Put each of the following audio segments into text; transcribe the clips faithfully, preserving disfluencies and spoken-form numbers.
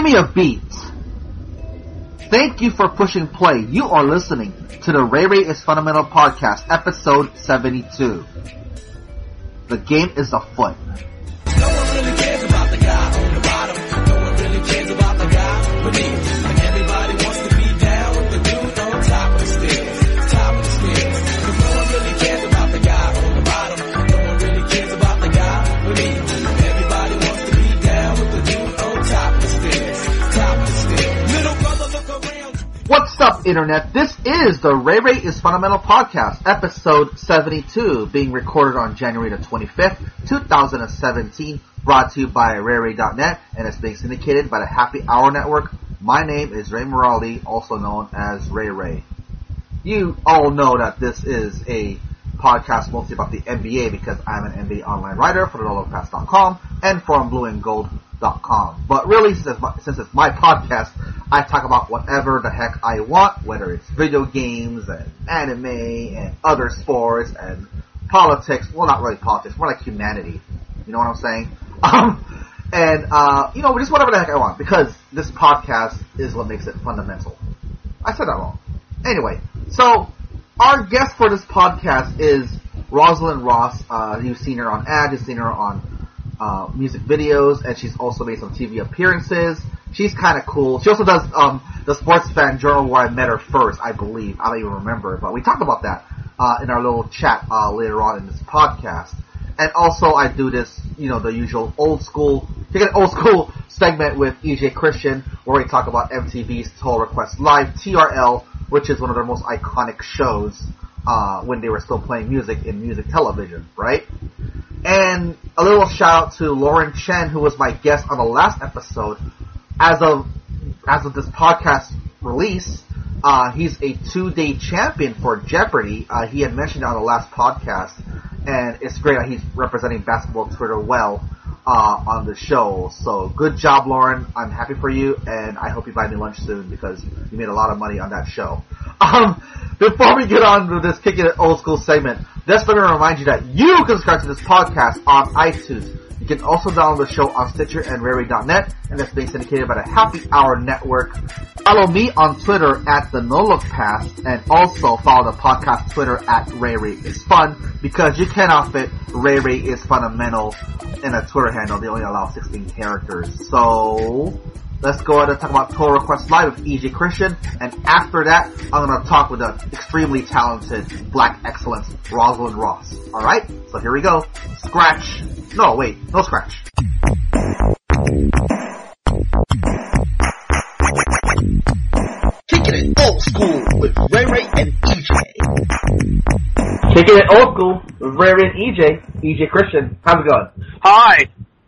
Creamy of Beats. Thank you for pushing play. You are listening to the Ray Ray is Fundamental Podcast, episode seventy-two. The game is afoot. No one really cares about the guy on the bottom. No one really cares about the guy beneath. Like everybody wants to be down with the dude on top of the stairs. Top of the stairs. Cause no one really cares about the guy on the bottom. No one really cares about the guy beneath. Everybody wants to be down with the dude on top of the stairs. Top of the stairs. Little brother, look around. What's up, Internet? This is the Ray Ray is Fundamental Podcast, episode seventy-two, being recorded on January the twenty-fifth, twenty seventeen, brought to you by Ray Ray dot net, and it's being syndicated by the Happy Hour Network. My name is Ray Moraldi, also known as Ray Ray. You all know that this is a podcast mostly about the N B A because I'm an N B A online writer for the Lolo Pass dot com and from blue and gold dot com. But really, since it's, my, since it's my podcast, I talk about whatever the heck I want, whether it's video games and anime and other sports and politics. Well, not really politics, more like humanity. You know what I'm saying? Um, and, uh, you know, just whatever the heck I want, because this podcast is what makes it fundamental. I said that wrong. Anyway, so our guest for this podcast is Rosalind Ross. Uh, you've seen her on ads, you've seen her on uh, music videos, and she's also made some T V appearances. She's kind of cool. She also does um, the Sports Fan Journal where I met her first, I believe. I don't even remember, but we talked about that uh, in our little chat uh, later on in this podcast. And also I do this, you know, the usual old school, take an old school segment with E J Christian where we talk about M T V's Total Request Live, T R L, which is one of their most iconic shows uh, when they were still playing music in music television, right? And a little shout out to Lauren Chen, who was my guest on the last episode. As of as of this podcast release, uh, he's a two-day champion for Jeopardy. Uh, he had mentioned it on the last podcast, and it's great that he's representing basketball Twitter well uh, on the show. So good job, Lauren. I'm happy for you, and I hope you buy me lunch soon because you made a lot of money on that show. Um, before we get on to this Kicking It Old School segment, just let me remind you that you can subscribe to this podcast on iTunes. You can also download the show on Stitcher and Ray Ray dot net, and it's being syndicated by the Happy Hour Network. Follow me on Twitter at the No Look Pass, and also follow the podcast Twitter at Ray Ray is Fun, because you cannot fit Ray Ray is Fundamental in a Twitter handle. They only allow sixteen characters. So let's go ahead and talk about Total Request Live with E J Christian, and after that, I'm going to talk with the extremely talented Black Excellence, Rosalind Ross. Alright? So here we go. Scratch. No, wait. No scratch. Kicking it old school with Ray Ray and E J. Kicking it old school with Ray Ray and E J. E J Christian. How's it going? Hi.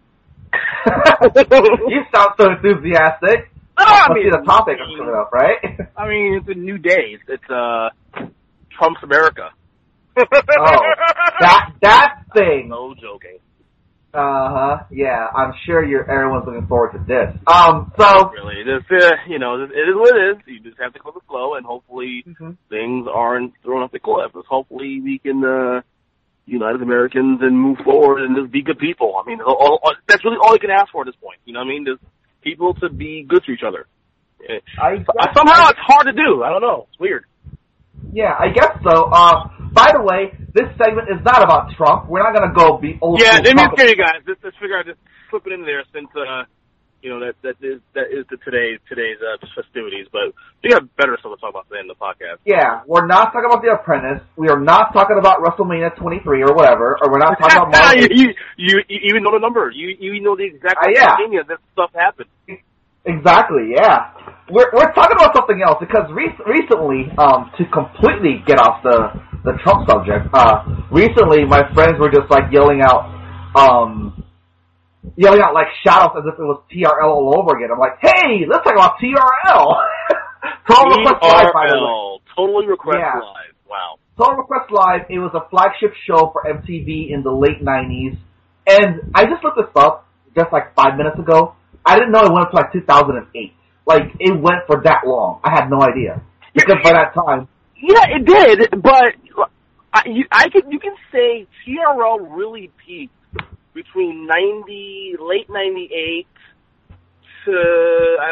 You sound so enthusiastic. Oh, I mean, see the topic that's coming up, right? I mean, it's a new day. It's, uh, Trump's America. Oh, that, that thing. No joking. Uh-huh, yeah, I'm sure you're, everyone's looking forward to this. Um, so... Really, it's, uh, you know, it is what it is. You just have to go with the flow, and hopefully mm-hmm. things aren't thrown off the cliff. Hopefully we can, uh, unite as Americans and move forward and just be good people. I mean, all, all, that's really all you can ask for at this point. You know what I mean? Just people to be good to each other. I guess, Somehow it's hard to do. I don't know. It's weird. Yeah, I guess so. Uh, by the way, this segment is not about Trump. We're not gonna go be old Yeah, school let me Trump. scare you guys. Just, just figure out, just slip it in there since, uh, you know, that, that is, that is the today's, today's, uh, festivities. But we got better stuff to talk about today in the podcast. Yeah, we're not talking about The Apprentice. We are not talking about WrestleMania twenty-three or whatever, or we're not talking about Marvel. you, you, you even know the number. You, you know the exact uh, yeah. WrestleMania that stuff happened. Exactly, yeah. We're we're talking about something else because re- recently, um, to completely get off the the Trump subject, uh, recently my friends were just like yelling out, um, yelling out like shout-outs as if it was T R L all over again. I'm like, hey, let's talk about T R L. Total Request Live, by the way. Totally Request yeah. Live. Wow. Total Request Live. It was a flagship show for M T V in the late nineties, and I just looked this up just like five minutes ago. I didn't know it went up to like two thousand eight. Like, it went for that long. I had no idea. Because by that time... Yeah, it did, but I, you, I can, you can say T R L really peaked between ninety, late ninety-eight to, I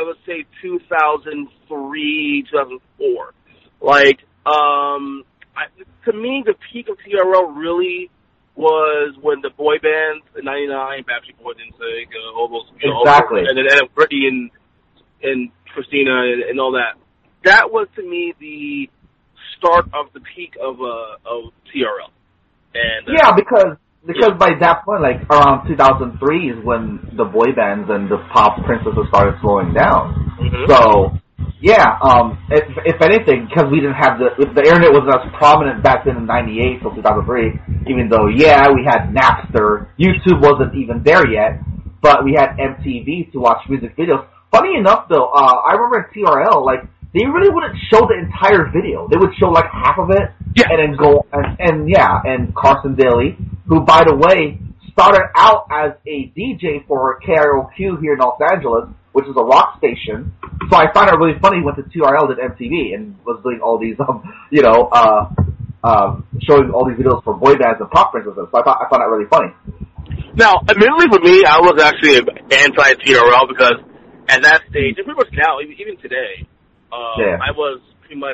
I would say two thousand three, two thousand four. Like, um, I, to me, the peak of T R L really was when the boy bands in ninety-nine, Backstreet Boys, N Sync, uh, all those, you know, exactly, and then and Britney and and Christina and, and all that. That was to me the start of the peak of uh of T R L. And uh, yeah, because because by that point, like around two thousand three, is when the boy bands and the pop princesses started slowing down. Mm-hmm. So. Yeah, um, if, if anything, because we didn't have the, if the internet wasn't as prominent back then in ninety-eight till two thousand three, even though, yeah, we had Napster, YouTube wasn't even there yet, but we had M T V to watch music videos. Funny enough, though, uh, I remember in T R L, like, they really wouldn't show the entire video. They would show, like, half of it, yeah. and then go, and, and yeah, and Carson Daly, who, by the way, started out as a D J for K R O Q here in Los Angeles, which is a rock station. So I found it really funny he went to T R L, did M T V, and was doing all these, um, you know, uh, uh, showing all these videos for boy bands and pop princesses. So I thought I found that really funny. Now, admittedly for me, I was actually anti-T R L because at that stage, and pretty much now, even today, uh, yeah. I was pretty much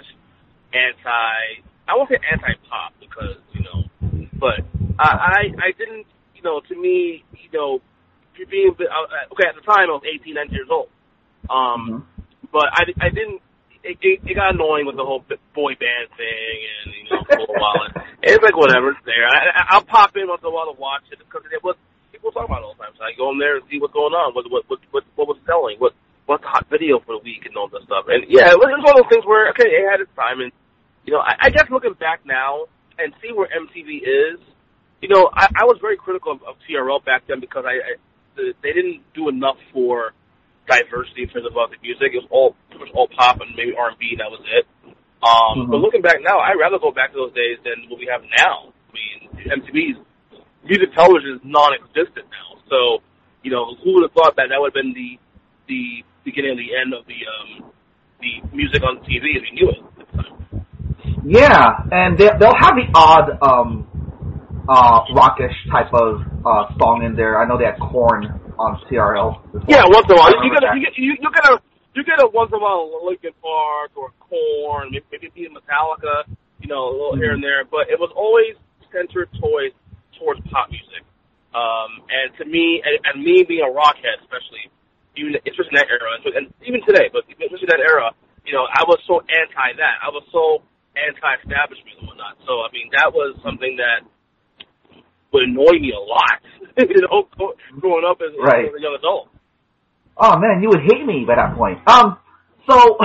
anti, I won't say anti-pop because, you know, but I, I, I didn't, you know, to me, you know, being, okay, at the time I was eighteen, nineteen years old. Um, mm-hmm. But I, I didn't, it, it, it got annoying with the whole boy band thing and, you know, for a while. And it's like, whatever, it's there. I, I'll pop in once in a while to watch it because it was, people talk about it all the time. So I go in there and see what's going on, what, what, what, what, what was selling, what, what's the hot video for the week and all that stuff. And yeah, it was one of those things where, okay, it had its time. And, you know, I, I guess looking back now and see where M T V is, you know, I, I was very critical of, of T R L back then because I, I they didn't do enough for diversity in terms of the music. It was all pretty much all pop and maybe R and B, and that was it. Um, mm-hmm. But looking back now, I'd rather go back to those days than what we have now. I mean, M T V's music television is non-existent now. So, you know, who would have thought that that would have been the the beginning and the end of the um, the music on T V as we knew it at the time? Yeah, and they, they'll have the odd um, uh, rockish type of uh, song in there. I know they had Korn on T R L. Yeah, once in a while. You get a, you get you, you get a you get a once in a while Linkin Park or Korn, maybe maybe even Metallica, you know, a little mm-hmm. here and there. But it was always centered towards towards pop music. Um, and to me, and, and me being a rockhead, especially, even especially in that era, and even today, but especially in that era, you know, I was so anti that. I was so anti-establishment and whatnot. So I mean, that was something that would annoy me a lot, you know, growing up as, right. as a young adult. Oh man, you would hate me by that point. Um, so,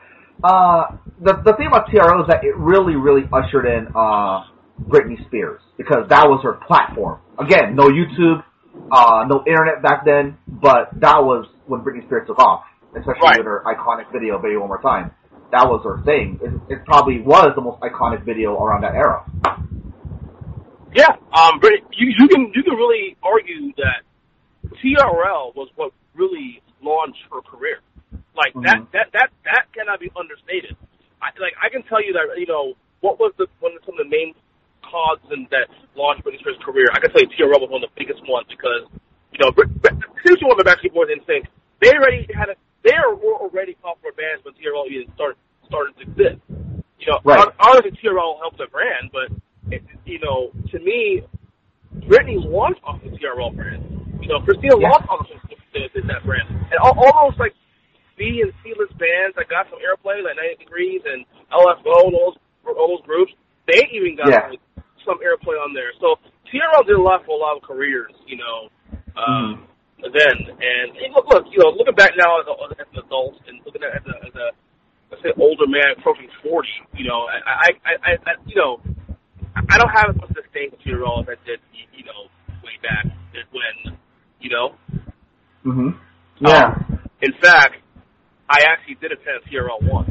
uh, the the thing about T R L is that it really, really ushered in, uh, Britney Spears, because that was her platform. Again, no YouTube, uh, no internet back then, but that was when Britney Spears took off, especially right. with her iconic video, Baby One More Time. That was her thing. It, it probably was the most iconic video around that era. Yeah, um, but you, you can you can really argue that T R L was what really launched her career. Like mm-hmm. that, that that that cannot be understated. I, like I can tell you that you know what was the one of some of the main causes that launched Britney Spears' career. I can tell you T R L was one of the biggest ones because you know since you want the Backstreet Boys and N Sync, they already had a they were already popular bands when T R L even started started to exist. You know, right. honestly, T R L helped the brand, but it, you know, to me, Britney launched off the T R L brand. You know, Christina yeah. launched off of that brand, and all, all those like B and C-list bands that got some airplay, like ninety Degrees and L F O, and all those all those groups, they even got yeah. like, some airplay on there. So T R L did a lot for a lot of careers. You know. Um, mm. Then and, and look, look, you know, looking back now as, a, as an adult and looking at as a, as a let's say older man approaching forty, you know, I, I, I, I you know, I don't have as much disdain for T R L as I did, you know, way back when, you know. Mhm. Yeah. Um, in fact, I actually did attend T R L once.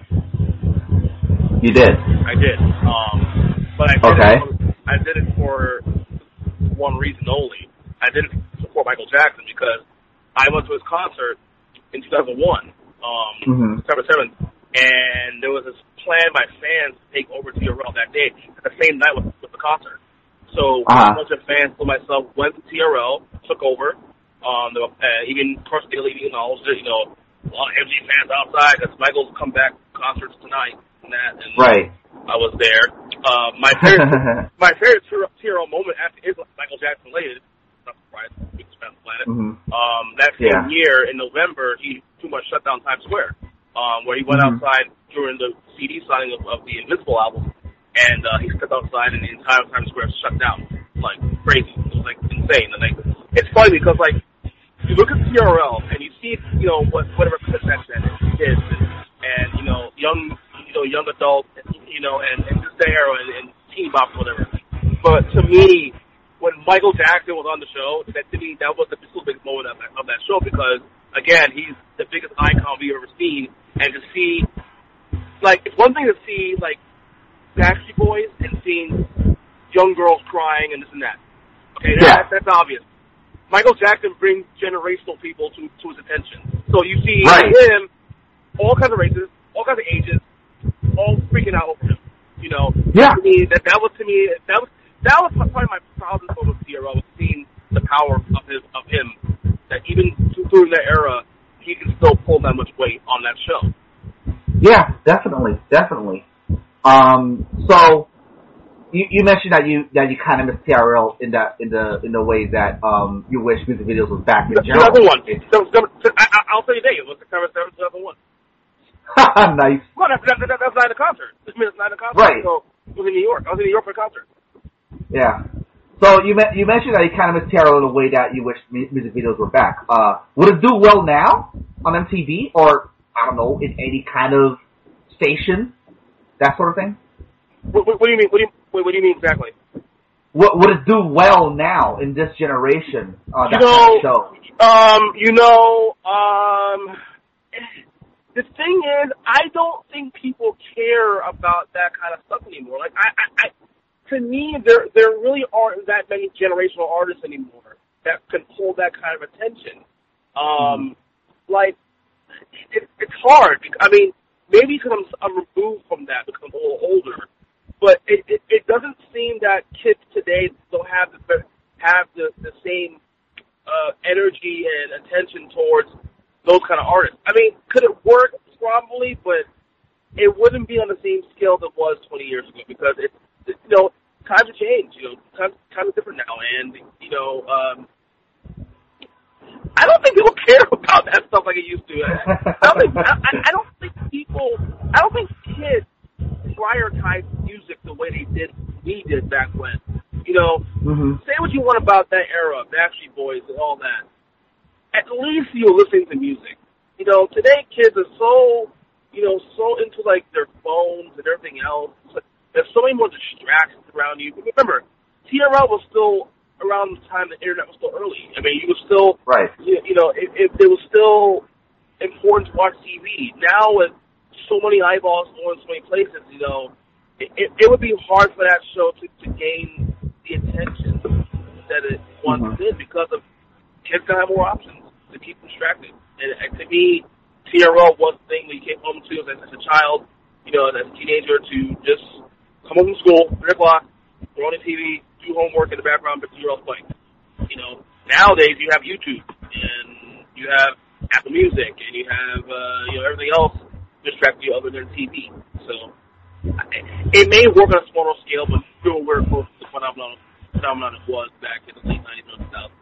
You did. I did. Um, but I did okay. it. I did it for one reason only. I did it for Michael Jackson because I went to his concert in two thousand one, um, mm-hmm. September seventh, and there was this plan by fans to take over T R L that day, the same night with, with the concert. So uh-huh. a bunch of fans, like myself, went to T R L, took over. Um, the, uh, even Carson Daly acknowledged it. You know, a lot of M G fans outside because Michael's comeback concerts tonight and that. And right. I was there. Uh, my favorite, my favorite T R L moment actually is Michael Jackson related. Not surprised, biggest fan on the planet. Mm-hmm. Um, that same yeah. year in November, he too much shut down Times Square, um, where he went mm-hmm. outside during the C D signing of, of the Invincible album, and uh, he stepped outside and the entire Times Square shut down like crazy. It was like insane. And like, it's funny because like you look at T R L and you see you know what whatever percentage that is, kids and, and you know young you know young adults you know and, and just there and, and teen bop whatever. But to me, when Michael Jackson was on the show, that to me that was the biggest moment of that, of that show because again he's the biggest icon we've ever seen, and to see like it's one thing to see like Backstreet Boys and seeing young girls crying and this and that. Okay, yeah. that, that's obvious. Michael Jackson brings generational people to, to his attention. So you see right. him, all kinds of races, all kinds of ages, all freaking out over him. You know, yeah. to me, that that was to me that was that was probably my proudest moment of T R L was seeing the power of his of him. That even during that era, he can still pull that much weight on that show. Yeah, definitely, definitely. Um, so. You, you mentioned that you that you kind of missed T R L in that in the in the way that um you wish music videos was back in general. two thousand one. I, I'll tell you the date. It was September seventh, two thousand one. Nice. Well, that's that's that's not a concert. This means it's not a concert. Right. So it was in New York. I was in New York for a concert. Yeah. So you me- you mentioned that you kind of missed T R L in the way that you wish mu- music videos were back. Uh, would it do well now on M T V or I don't know in any kind of station, that sort of thing? What, what, what do you mean? What do you Wait, what do you mean exactly? What would it do well now in this generation? Uh, that you know, kind of show? um, you know, um, the thing is, I don't think people care about that kind of stuff anymore. Like, I, I, I to me, there there really aren't that many generational artists anymore that can hold that kind of attention. Um, mm-hmm. like, it, it's hard. I mean, maybe because I'm, I'm removed from that because I'm a little older. But it, it, it doesn't seem that kids today don't have the have the, the same uh, energy and attention towards those kind of artists. I mean, could it work? Probably, but it wouldn't be on the same scale that it was twenty years ago because it's it, you know times have changed. You know, times times are different now, and you know, um, I don't think people care about that stuff like it used to. I, I don't think I, I don't think people. I don't think kids prioritize music the way they did, we did back when. You know, mm-hmm. say what you want about that era, Backstreet Boys and all that. At least you're listening to music. You know, today kids are so, you know, so into like their phones and everything else. There's so many more distractions around you. But remember, T R L was still around the time the internet was still early. I mean, you were still, right. you, you know, it, it, it was still important to watch T V. Now with so many eyeballs going so many places, you know, it, it, it would be hard for that show to, to gain the attention that it once mm-hmm. did because of kids gonna have more options to keep them distracted. And, and to me, T R L was the thing that you came home to as, as a child, you know, as a teenager to just come home from school, three o'clock, throw on the T V, do homework in the background, but T R L's playing. You know, nowadays you have YouTube and you have Apple Music and you have, uh, you know, everything else distract you other than T V. So it may work on a smaller scale, but still we're close to the phenomenon, phenomenon it was back in the late nineties, early two thousands.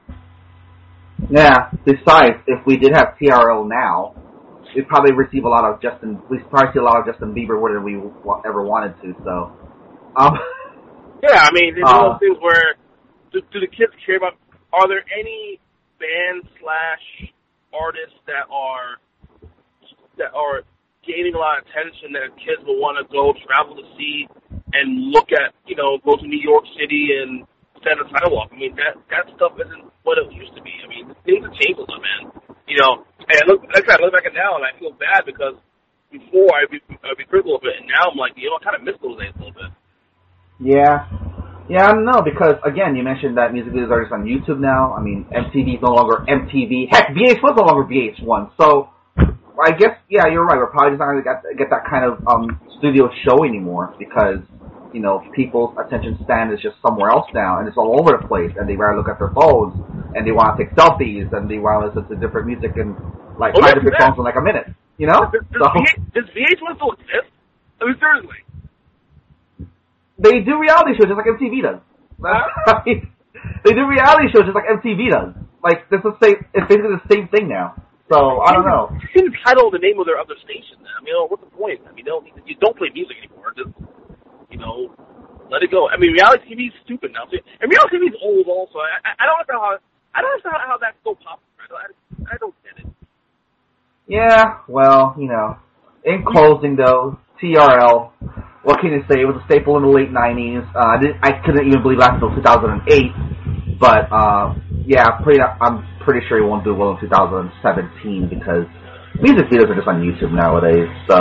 Yeah. Besides, if we did have T R L now, we'd probably receive a lot of Justin. We'd probably see a lot of Justin Bieber more than we ever wanted to. So, um, yeah. I mean, it's uh, one of those things where do, do the kids care about? Are there any bands slash artists that are that are gaining a lot of attention that kids will want to go travel to see and look at, you know, go to New York City and stand on the sidewalk? I mean, that that stuff isn't what it used to be. I mean, things have changed a lot, man. You know, and I look, like I said, I look back at it now and I feel bad because before I'd be, I'd be critical of it, and now I'm like, you know, I kind of miss those days a little bit. Yeah. Yeah, I don't know, because, again, you mentioned that music videos are just on YouTube now. I mean, M T V is no longer M T V. Heck, V H one is no longer V H one. So, I guess, yeah, you're right. We're probably just not going to get, get that kind of um, studio show anymore because you know, people's attention span is just somewhere else now, and it's all over the place, and they rather look at their phones, and they want to take selfies, and they want to listen to different music and, like, Oh, five yeah, different yeah. songs in, like, a minute, you know? Does, does, So, V H, does V H one still exist? I mean, seriously. they do reality shows just like M T V does. I mean, they do reality shows just like M T V does. Like, this is the same, it's basically the same thing now. So, I don't know. You can title the name of their other station now. I mean, you know, what's the point? I mean, you don't, you don't play music anymore. Just, you know, let it go. I mean, reality T V is stupid now. And reality T V is old also. I, I, I don't understand how, I don't understand how that's so popular. I, I don't get it. Yeah, well, you know, in closing though, T R L, what can you say? It was a staple in the late nineties. Uh, I didn't, I couldn't even believe that until two thousand eight. But, uh, yeah, pretty, I'm pretty sure he won't do well in two thousand seventeen because music videos are just on YouTube nowadays, so.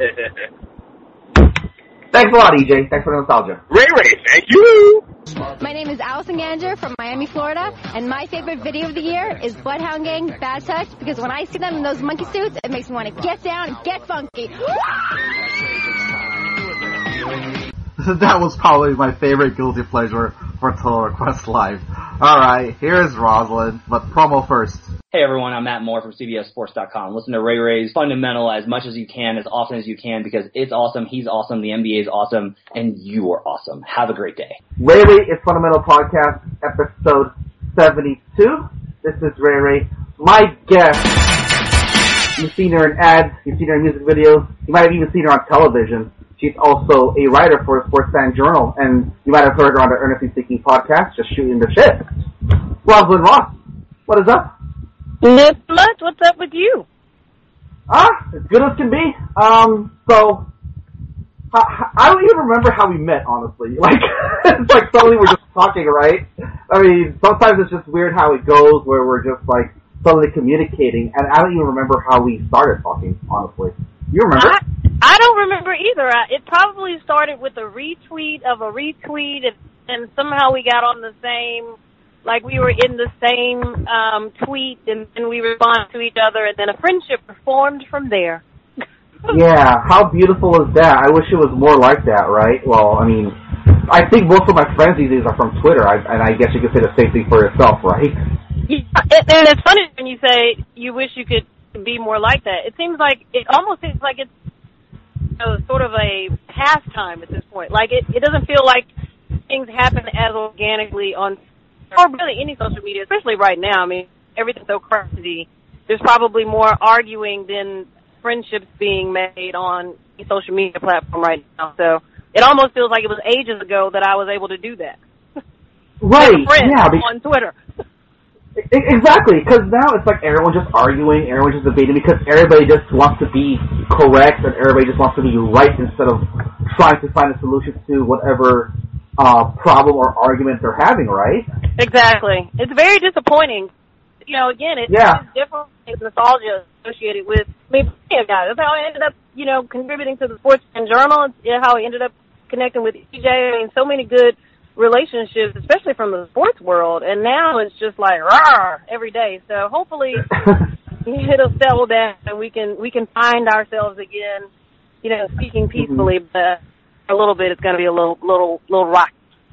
Thanks a lot, E J. Thanks for the nostalgia. Ray Ray, thank you. My name is Allison Ganger from Miami, Florida, and my favorite video of the year is Bloodhound Gang Bad Touch, because when I see them in those monkey suits, it makes me want to get down and get funky. That was probably my favorite guilty pleasure for Total Request Live. Alright, here is Rosalind, but promo first. Hey everyone, I'm Matt Moore from C B S Sports dot com. Listen to Ray Ray's Fundamental as much as you can, as often as you can, because it's awesome, he's awesome, the N B A is awesome, and you are awesome. Have a great day. Ray Ray is Fundamental Podcast, episode seventy-two. This is Ray Ray. My guest, you've seen her in ads, you've seen her in music videos, you might have even seen her on television. She's also a writer for the Sports Fan Journal, and you might have heard her on the Earnestly Seeking podcast, just shooting the shit. Rosalind Ross, what is up? Not much. What's up with you? Ah, as good as can be. Um, so, I, I don't even remember how we met, honestly. Like, it's like suddenly we're just talking, right? I mean, sometimes it's just weird how it goes, where we're just like suddenly communicating, and I don't even remember how we started talking, honestly. You remember? I, I don't remember either. I, it probably started with a retweet of a retweet, and, and somehow we got on the same, like we were in the same um, tweet, and, and we responded to each other, and then a friendship formed from there. Yeah, how beautiful is that? I wish it was more like that, right? Well, I mean, I think most of my friends these days are from Twitter, I, and I guess you could say the same thing for yourself, right? Yeah, and it's funny when you say you wish you could be more like that. It seems like, it almost seems like it's you know, sort of a pastime at this point. Like, it, it doesn't feel like things happen as organically on, or really any social media, especially right now. I mean, everything's so crazy. There's probably more arguing than friendships being made on a social media platform right now. So it almost feels like it was ages ago that I was able to do that. Right, friends yeah. Be- on Twitter. Exactly, because now it's like everyone just arguing, everyone just debating, because everybody just wants to be correct and everybody just wants to be right instead of trying to find a solution to whatever uh, problem or argument they're having, right? Exactly. It's very disappointing. You know, again, it, Yeah. it's different it's nostalgia associated with, I mean, plenty of guys. That's how I ended up, you know, contributing to the Sports Fan Journal. It's how I ended up connecting with E J. I mean, so many good relationships, especially from the sports world, and now it's just like rah every day. So hopefully it'll settle down and we can we can find ourselves again, you know, speaking peacefully. But a little bit, it's going to be a little little little rocky.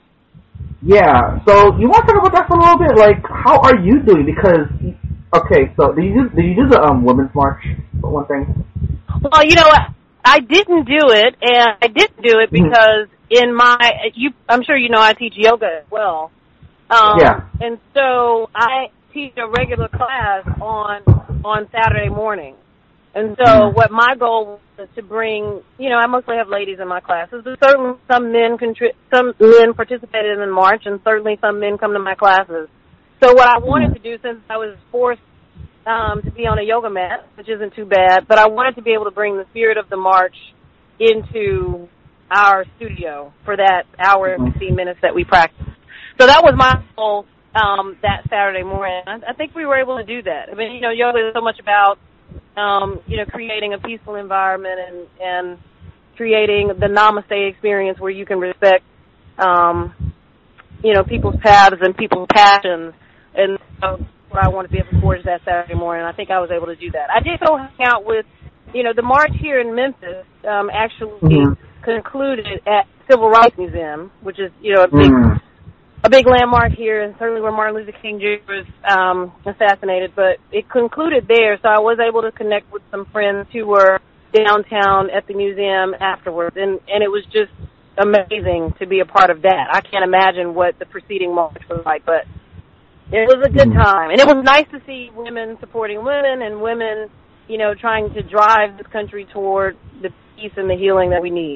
Yeah. So you want to talk about that for a little bit? Like, how are you doing? Because okay, so did you do, did you do the um women's march for one thing? Well, you know what? I didn't do it, and I didn't do it because in my, you, I'm sure you know I teach yoga as well. Um, yeah. And so I teach a regular class on on Saturday morning. And so mm-hmm. what my goal was to bring, you know, I mostly have ladies in my classes, but certainly some men contri- some men participated in the march, and certainly some men come to my classes. So what I wanted to do, since I was forced Um, to be on a yoga mat, which isn't too bad, but I wanted to be able to bring the spirit of the march into our studio for that hour and fifteen minutes that we practiced. So that was my goal um, that Saturday morning. I, I think we were able to do that. I mean, you know, yoga is so much about, um, you know, creating a peaceful environment and, and creating the namaste experience where you can respect, um, you know, people's paths and people's passions. And so what I want to be able to forge that Saturday morning. I think I was able to do that. I did go hang out with, you know, the march here in Memphis um, actually mm-hmm. concluded at Civil Rights Museum, which is, you know, a big, Mm. a big landmark here, and certainly where Martin Luther King Junior was um, assassinated. But it concluded there, so I was able to connect with some friends who were downtown at the museum afterwards, and, and it was just amazing to be a part of that. I can't imagine what the preceding march was like, but it was a good time. And it was nice to see women supporting women and women, you know, trying to drive this country toward the peace and the healing that we need.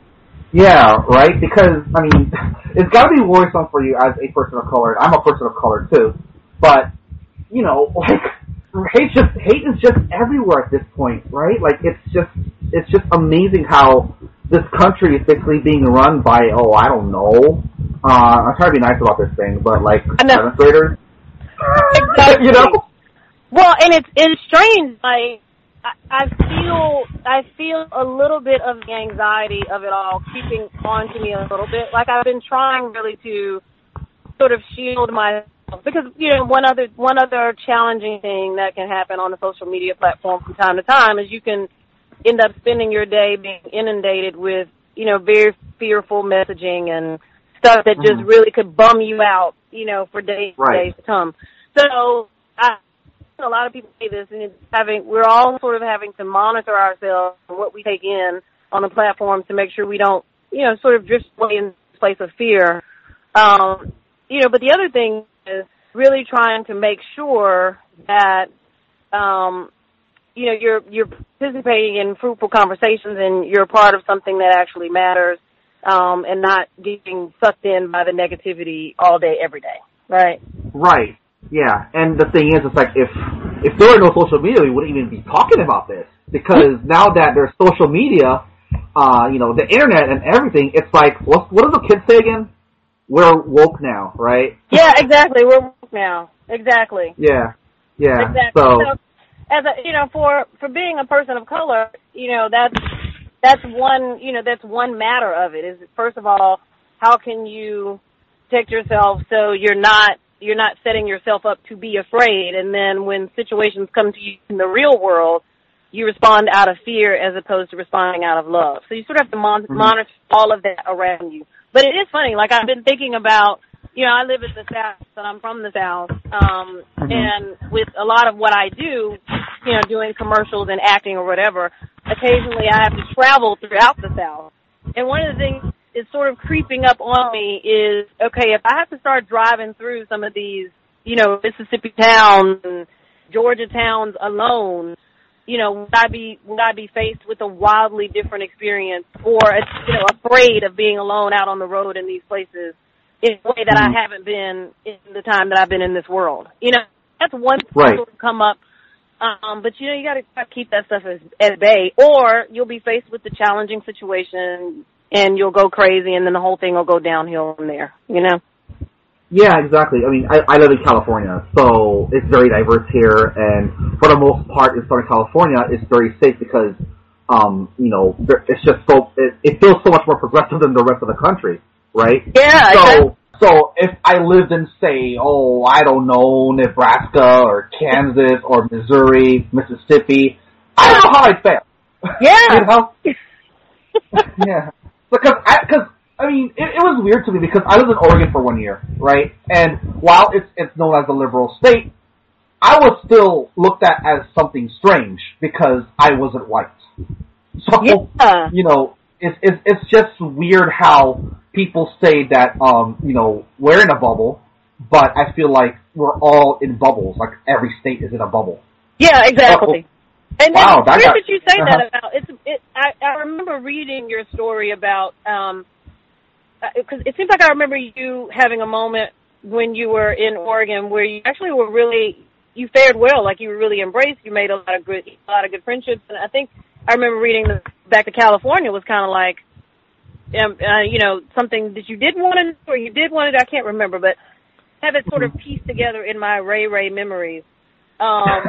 Yeah, right? Because, I mean, it's got to be worrisome for you as a person of color. I'm a person of color, too. But, you know, like, hate just hate is just everywhere at this point, right? Like, it's just it's just amazing how this country is basically being run by, oh, I don't know. Uh, I'm trying to be nice about this thing, but, like, seventh graders. Exactly. You know? Well, and it's it's strange. Like, I, I feel I feel a little bit of the anxiety of it all creeping onto me a little bit. Like, I've been trying really to sort of shield myself, because, you know, one other one other challenging thing that can happen on a social media platform from time to time is you can end up spending your day being inundated with, you know, very fearful messaging and stuff that just mm-hmm. really could bum you out, you know, for days right. days to come. So I, a lot of people say this, and it's having we're all sort of having to monitor ourselves and what we take in on the platform to make sure we don't, you know, sort of drift away in this place of fear. Um, you know, but the other thing is really trying to make sure that, um, you know, you're you're participating in fruitful conversations and you're part of something that actually matters, um, and not getting sucked in by the negativity all day, every day. Right. Right. Yeah. And the thing is, it's like if if there were no social media, we wouldn't even be talking about this, because now that there's social media, uh, you know, the internet and everything, it's like, what what do the kids say again? We're woke now, right? Yeah, exactly. We're woke now. Exactly. Yeah. Yeah. Exactly. So, so as a, you know, for, for being a person of color, you know, that's, that's one, you know, that's one matter of it is, first of all, how can you protect yourself so you're not, you're not setting yourself up to be afraid, and then when situations come to you in the real world, you respond out of fear as opposed to responding out of love. So you sort of have to mon- mm-hmm. monitor all of that around you. But it is funny, like I've been thinking about, you know, I live in the South, and I'm from the South, um, mm-hmm. and with a lot of what I do, you know, doing commercials and acting or whatever, occasionally I have to travel throughout the South. And one of the things that's sort of creeping up on me is, okay, if I have to start driving through some of these, you know, Mississippi towns and Georgia towns alone, you know, would I be would I be faced with a wildly different experience, or, you know, afraid of being alone out on the road in these places in a way that I haven't been in the time that I've been in this world? You know, that's one thing right. that will come up. Um, but, you know, you got to keep that stuff as, at bay, or you'll be faced with the challenging situation and you'll go crazy, and then the whole thing will go downhill from there, you know? Yeah, exactly. I mean, I, I live in California, so it's very diverse here, and for the most part in Southern California, it's very safe because, um, you know, it's just so, it, it feels so much more progressive than the rest of the country, right? Yeah. So, exactly. so if I lived in, say, oh, I don't know, Nebraska or Kansas or Missouri, Mississippi, I don't know how I'd fare. Yeah. You know? Yeah. Because I, cause, I mean, it, it was weird to me because I lived in Oregon for one year, right? And while it's it's known as a liberal state, I was still looked at as something strange because I wasn't white. So, yeah. you know, it's, it's it's just weird how people say that, um, you know, we're in a bubble, but I feel like we're all in bubbles. Like every state is in a bubble. Yeah, exactly. So, and wow, then, that got, did you say uh-huh. that about? It's it. I, I remember reading your story about. Um, Because it seems like I remember you having a moment when you were in Oregon where you actually were really, you fared well, like you were really embraced. You made a lot of good, a lot of good friendships, and I think I remember reading the, back to California was kind of like, um, uh, you know, something that you did want to, or you did want to. I can't remember, but have it sort of pieced together in my Ray Ray memories. Um,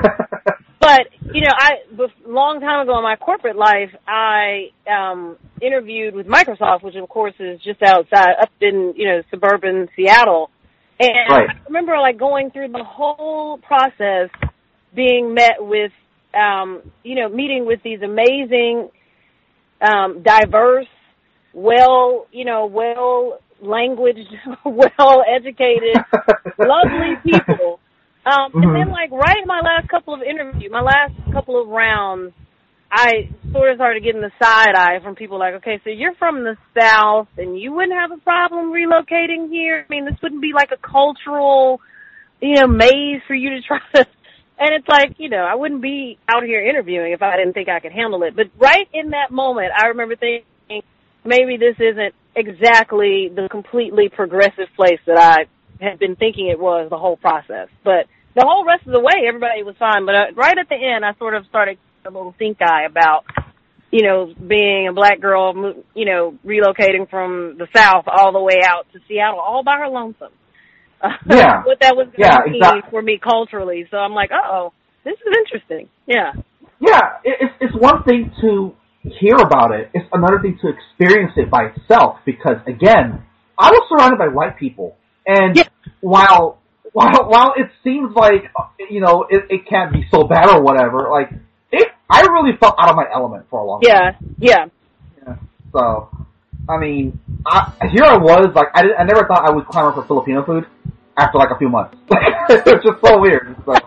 But, you know, I, a long time ago in my corporate life, I um, interviewed with Microsoft, which, of course, is just outside, up in, you know, suburban Seattle. And right. I remember, like, going through the whole process, being met with, um, you know, meeting with these amazing, um, diverse well, you know, well languaged, well educated, lovely people. Um, Mm-hmm. And then, like, right in my last couple of interviews, my last couple of rounds, I sort of started getting the side eye from people like, okay, so you're from the South and you wouldn't have a problem relocating here? I mean, this wouldn't be like a cultural, you know, maze for you to try to, and it's like, you know, I wouldn't be out here interviewing if I didn't think I could handle it. But right in that moment, I remember thinking, maybe this isn't exactly the completely progressive place that I had been thinking it was the whole process. But the whole rest of the way, everybody was fine. But uh, right at the end, I sort of started a little think eye about, you know, being a black girl, you know, relocating from the South all the way out to Seattle all by her lonesome. Yeah. What that was going to Yeah, mean exactly. for me culturally. So I'm like, uh-oh, this is interesting. Yeah. Yeah, it, it's, it's one thing to hear about it. It's another thing to experience it by itself because, again, I was surrounded by white people. And Yeah. while, while, while it seems like, you know, it, it can't be so bad or whatever, like, it, I really felt out of my element for a long Yeah, time. yeah. Yeah. So, I mean, I, here I was, like, I, didn't, I never thought I would clamor for Filipino food after, like, a few months. It's just so weird. So.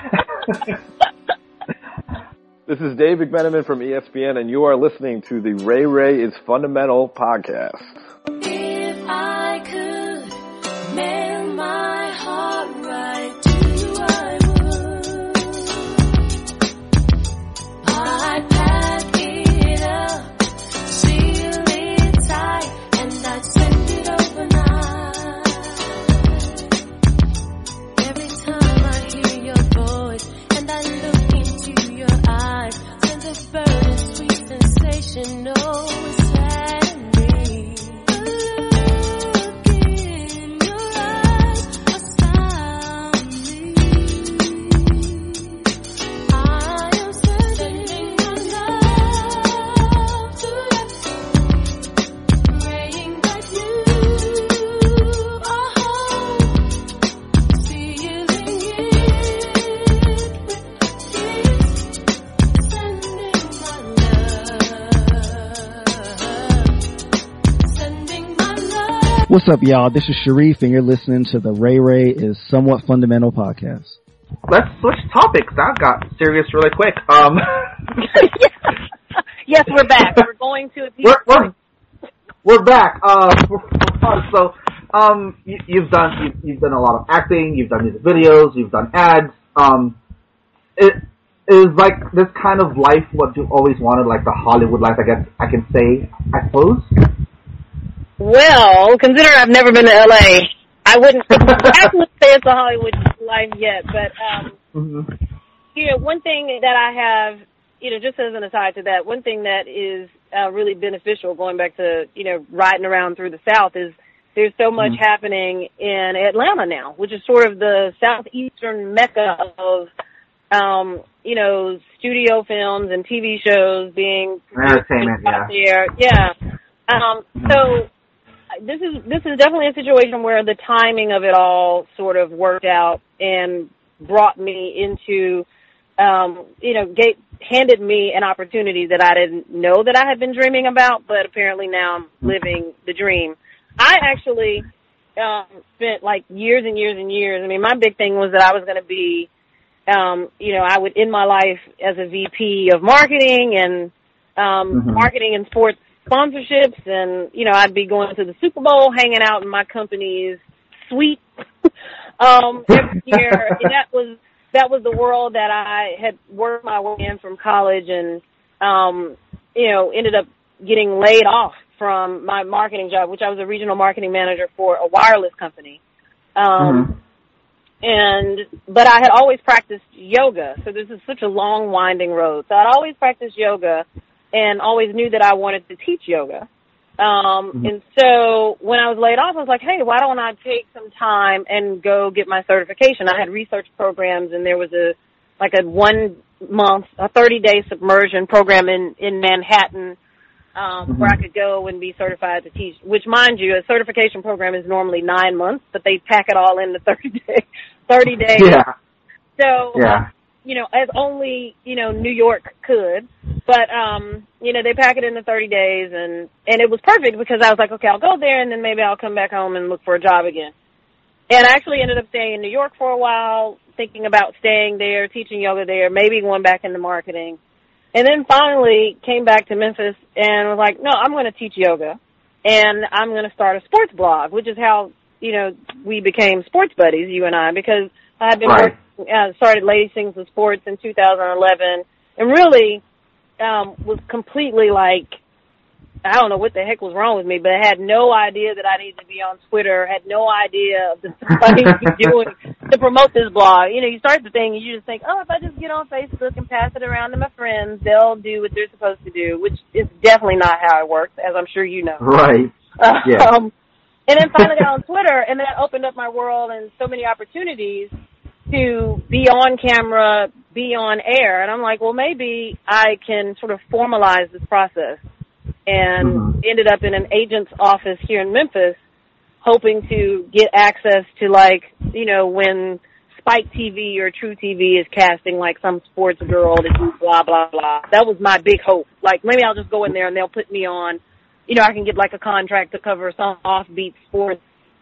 This is Dave McMenamin from E S P N, and you are listening to the Ray Ray is Fundamental podcast. If I could mail my heart right to you, I would. I'd pack it up, seal it tight, and I'd send it overnight. Every time I hear your voice and I look into your eyes, sends a burning sweet sensation, oh, it's saddening. What's up, y'all? This is Sharif, and you're listening to the Ray Ray is Somewhat Fundamental podcast. Let's switch topics. That got serious really quick. Um, Yes, we're back. We're going to. we're, we're, we're back. Uh, we're, we're fun. So, um, you, you've done you've, you've done a lot of acting. You've done music videos. You've done ads. Um, it is like this kind of life what you always wanted, like the Hollywood life. I guess I can say, I suppose. Well, considering I've never been to L A, I wouldn't actually say it's a Hollywood life yet. But, um, Mm-hmm. you know, one thing that I have, you know, just as an aside to that, one thing that is uh, really beneficial going back to, you know, riding around through the South is there's so much Mm-hmm. happening in Atlanta now, which is sort of the southeastern mecca of, um, you know, studio films and T V shows being Entertainment, out yeah. there. Yeah. Um, so this is this is definitely a situation where the timing of it all sort of worked out and brought me into, um, you know, gave, handed me an opportunity that I didn't know that I had been dreaming about, but apparently now I'm living the dream. I actually um, spent like years and years and years. I mean, my big thing was that I was going to be, um, you know, I would end my life as a V P of marketing and um, Mhm. marketing and sports sponsorships, and, you know, I'd be going to the Super Bowl, hanging out in my company's suite um, every year. And that was that was the world that I had worked my way in from college, and um, you know, ended up getting laid off from my marketing job, which I was a regional marketing manager for a wireless company. Um, Mm-hmm. And but I had always practiced yoga, so this is such a long, winding road. So I'd always practiced yoga, and always knew that I wanted to teach yoga. Um, Mm-hmm. And so when I was laid off, I was like, hey, why don't I take some time and go get my certification? I had research programs, and there was a like a one month, a thirty day submersion program in in Manhattan. Um, Mm-hmm. where I could go and be certified to teach, which, mind you, a certification program is normally nine months, but they pack it all into thirty days. thirty days. Yeah. So, Yeah. uh, you know, as only, you know, New York could. But, um, you know, they pack it into thirty days, and, and it was perfect because I was like, okay, I'll go there, and then maybe I'll come back home and look for a job again. And I actually ended up staying in New York for a while, thinking about staying there, teaching yoga there, maybe going back into marketing. And then finally came back to Memphis and was like, no, I'm going to teach yoga, and I'm going to start a sports blog, which is how, you know, we became sports buddies, you and I, because I had been right. working, uh, started Ladies Things with Sports in two thousand eleven, and really um, was completely like, I don't know what the heck was wrong with me, but I had no idea that I needed to be on Twitter, had no idea of the stuff I needed to be doing to promote this blog. You know, you start the thing and you just think, oh, if I just get on Facebook and pass it around to my friends, they'll do what they're supposed to do, which is definitely not how it works, as I'm sure you know. Right. Uh, Yeah. Um, and then finally got on Twitter, and that opened up my world and so many opportunities to be on camera, be on air. And I'm like, well, maybe I can sort of formalize this process. And mm-hmm. ended up in an agent's office here in Memphis, hoping to get access to, like, you know, when Spike T V or True T V is casting, like, some sports girl to do blah, blah, blah. That was my big hope. Like, maybe I'll just go in there and they'll put me on, you know, I can get, like, a contract to cover some offbeat sports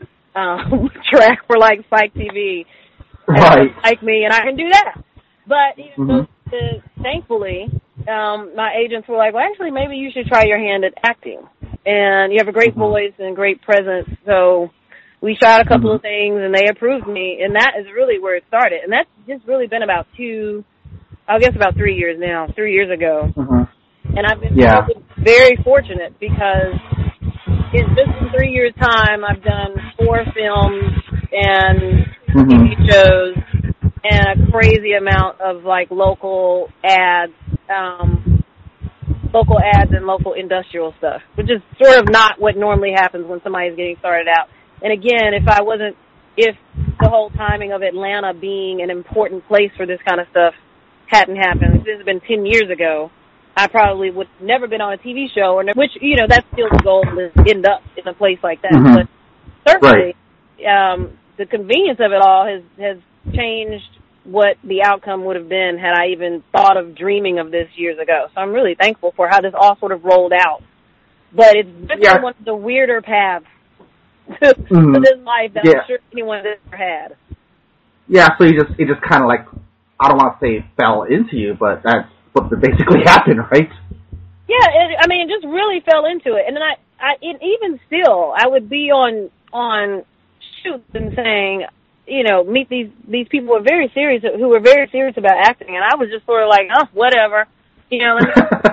um, track for, like, Spike T V. Right. Like me, and I can do that. But, you know, mm-hmm. so, uh, thankfully, um, my agents were like, well, actually, maybe you should try your hand at acting. And you have a great mm-hmm. voice and great presence. So we shot a couple mm-hmm. of things, and they approved me. And that is really where it started. And that's just really been about two, I guess about three years now, three years ago. Mm-hmm. And I've been yeah. very fortunate because in just in three years' time, I've done four films and mm-hmm. T V shows and a crazy amount of, like, local ads, um, local ads and local industrial stuff, which is sort of not what normally happens when somebody's getting started out. And again, if I wasn't, if the whole timing of Atlanta being an important place for this kind of stuff hadn't happened, if this had been ten years ago, I probably would have never been on a T V show, or which, you know, that's still the goal, is to end up in a place like that. Mm-hmm. But certainly, right. um, the convenience of it all has, has changed what the outcome would have been had I even thought of dreaming of this years ago. So I'm really thankful for how this all sort of rolled out. But it's definitely yeah. one of the weirder paths to, mm-hmm. to this life that yeah. I'm sure anyone has ever had. Yeah, so you just, it just kind of like, I don't want to say fell into you, but that's what basically happened, right? Yeah, it, I mean, it just really fell into it. And then I, I it, even still, I would be on, on shoots and saying, you know, meet these, these people who are very serious, who were very serious about acting, and I was just sort of like, oh, whatever. You know,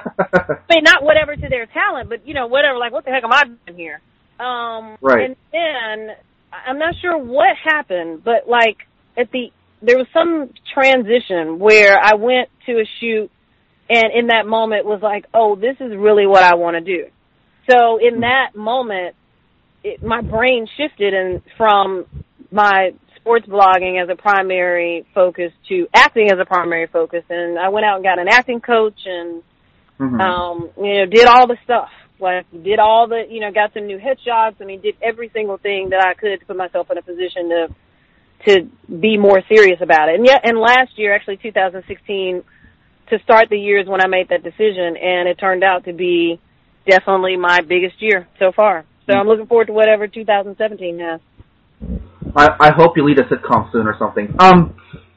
I mean, not whatever to their talent, but, you know, whatever, like, what the heck am I doing here? Um, right. And then, I'm not sure what happened, but, like, at the, there was some transition where I went to a shoot, and in that moment was like, oh, this is really what I want to do. So in that moment, it, my brain shifted and from my sports blogging as a primary focus to acting as a primary focus, and I went out and got an acting coach and mm-hmm. um, you know, did all the stuff. Like, did all the, you know, got some new headshots. I mean, did every single thing that I could to put myself in a position to to be more serious about it. And yeah, and last year, actually, two thousand sixteen, to start the year is when I made that decision, and it turned out to be definitely my biggest year so far. So I'm looking forward to whatever two thousand seventeen has. I, I hope you lead a sitcom soon or something. Um,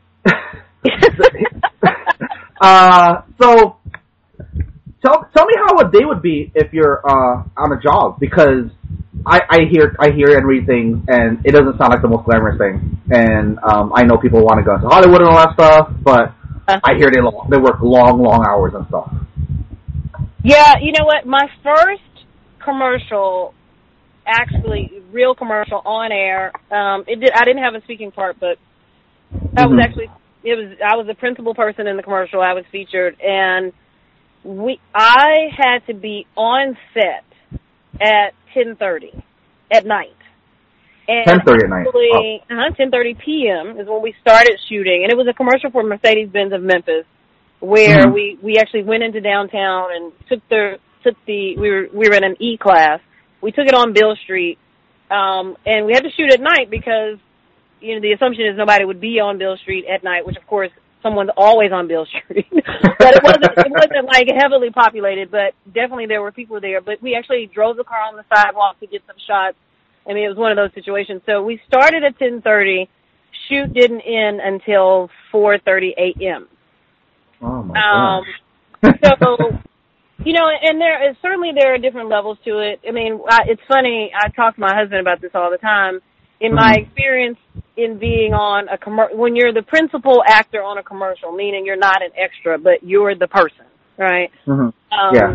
uh, so tell tell me how a day would be if you're uh on a job, because I, I hear I hear and read things, and it doesn't sound like the most glamorous thing. And um, I know people want to go to Hollywood and all that stuff, but uh, I hear they lo- they work long, long hours and stuff. Yeah, you know what? My first commercial, actually real commercial on air, um, it did. I didn't have a speaking part, but I was mm-hmm. actually it was I was the principal person in the commercial. I was featured, and we I had to be on set at ten thirty at night. ten thirty at night. Oh. Uh-huh, ten thirty p.m. is when we started shooting, and it was a commercial for Mercedes-Benz of Memphis, where mm-hmm. we, we actually went into downtown and took the took the we were we were in an E class. We took it on Beale Street, um, and we had to shoot at night because, you know, the assumption is nobody would be on Beale Street at night, which of course someone's always on Beale Street. But it wasn't, it wasn't like heavily populated, but definitely there were people there. But we actually drove the car on the sidewalk to get some shots. I mean, it was one of those situations. So we started at ten thirty. Shoot didn't end until four thirty a.m. Oh, my um, gosh. So, you know, and there is certainly there are different levels to it. I mean, I, it's funny. I talk to my husband about this all the time. In my experience in being on a commercial, when you're the principal actor on a commercial, meaning you're not an extra, but you're the person, right? Mm-hmm. Um, yeah.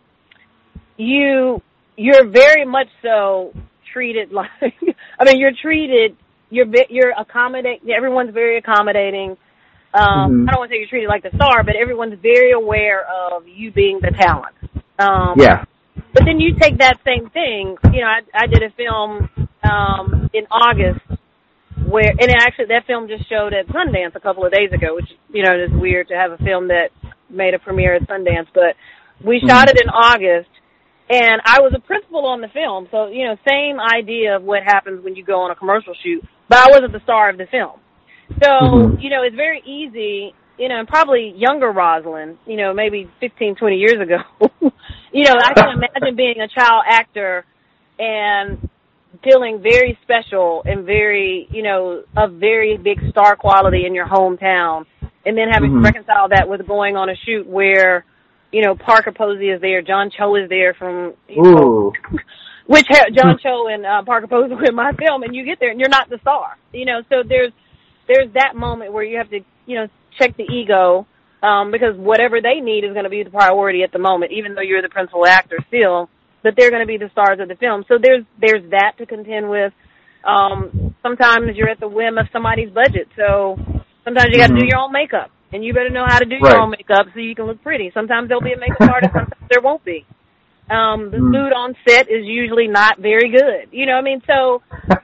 You, you're very much so treated like, I mean, you're treated, you're, you're accommodating, everyone's very accommodating. Um, mm-hmm. I don't want to say you're treated like the star, but everyone's very aware of you being the talent. Um, yeah. But then you take that same thing, you know, I, I did a film, um, in August where, and actually that film just showed at Sundance a couple of days ago, which, you know, is weird to have a film that made a premiere at Sundance, but we mm-hmm. shot it in August, and I was a principal on the film, so, you know, same idea of what happens when you go on a commercial shoot, but I wasn't the star of the film. So, mm-hmm. you know, it's very easy, you know, and probably younger Rosalind, you know, maybe fifteen, twenty years ago, you know, I can imagine being a child actor and feeling very special and very, you know, a very big star quality in your hometown, and then having mm-hmm. to reconcile that with going on a shoot where, you know, Parker Posey is there, John Cho is there from, you know, which John Cho and uh, Parker Posey were in my film, and you get there and you're not the star, you know, so there's, there's that moment where you have to, you know, check the ego, um, because whatever they need is going to be the priority at the moment, even though you're the principal actor still, but they're going to be the stars of the film. So there's, there's that to contend with. Um, sometimes you're at the whim of somebody's budget. So sometimes you got to mm-hmm. do your own makeup, and you better know how to do right. your own makeup so you can look pretty. Sometimes there'll be a makeup artist, sometimes there won't be. Um, the mm. food on set is usually not very good. You know what I mean? So,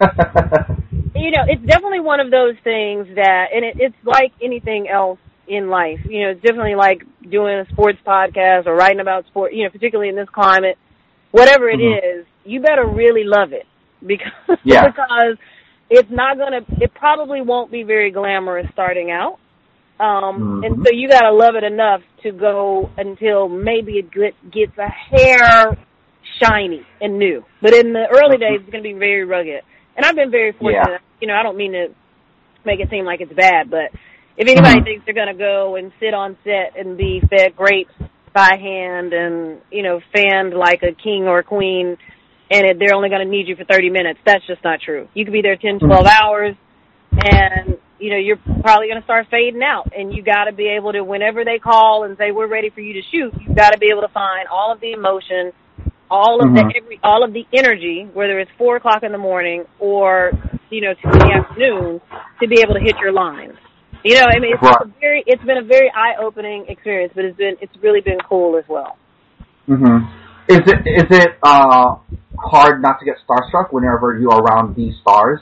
you know, it's definitely one of those things that, and it, it's like anything else in life. You know, it's definitely like doing a sports podcast or writing about sport, you know, particularly in this climate. Whatever it mm-hmm. is, you better really love it because, yeah. because it's not going to, it probably won't be very glamorous starting out. Um, mm-hmm. And so you got to love it enough to go until maybe it gets a hair shiny and new. But in the early days, it's going to be very rugged. And I've been very fortunate. Yeah. You know, I don't mean to make it seem like it's bad, but if anybody mm-hmm. thinks they're going to go and sit on set and be fed grapes by hand and, you know, fanned like a king or a queen, and it, they're only going to need you for thirty minutes, that's just not true. You could be there ten, twelve mm-hmm. hours, and, you know, you're probably going to start fading out, and you got to be able to, whenever they call and say, we're ready for you to shoot, you've got to be able to find all of the emotion, all of mm-hmm. the every, all of the energy, whether it's four o'clock in the morning or, you know, two in the afternoon, to be able to hit your lines. You know, I mean, it's, right. a very, it's been a very eye-opening experience, but it's been, it's really been cool as well. Mm-hmm. Is it, is it, uh, hard not to get starstruck whenever you are around these stars?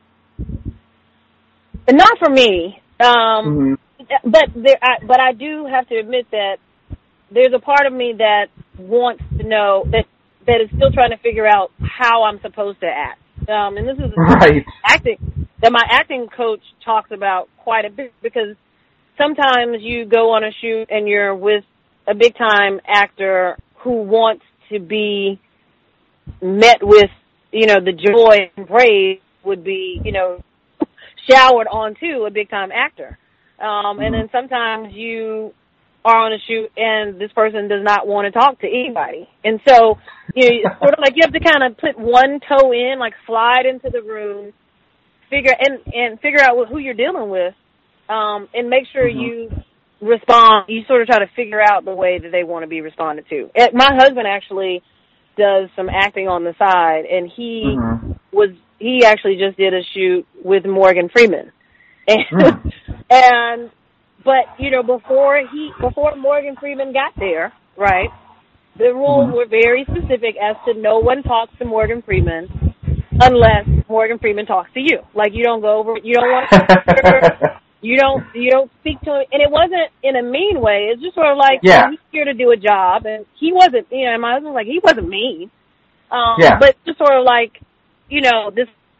But not for me. Um, mm-hmm. but there, I, but I do have to admit that there's a part of me that wants to know, that, that is still trying to figure out how I'm supposed to act. Um, and this is right. acting that my acting coach talks about quite a bit, because sometimes you go on a shoot and you're with a big time actor who wants to be met with, you know, the joy and praise would be, you know, showered onto a big time actor. Um, mm-hmm. And then sometimes you are on a shoot and this person does not want to talk to anybody. And so, you know, it's sort of like you have to kind of put one toe in, like slide into the room, figure and, and figure out who you're dealing with, um, and make sure mm-hmm. you respond. You sort of try to figure out the way that they want to be responded to. My husband actually does some acting on the side, and he mm-hmm. was he actually just did a shoot with Morgan Freeman, and mm. and. But, you know, before he, before Morgan Freeman got there, right, the rules mm-hmm. were very specific as to no one talks to Morgan Freeman unless Morgan Freeman talks to you. Like, you don't go over, you don't want to, you don't, you don't speak to him. And it wasn't in a mean way. It's just sort of like, yeah. he's here to do a job. And he wasn't, you know, my husband was like, he wasn't mean. Um, yeah. But just sort of like, you know, this,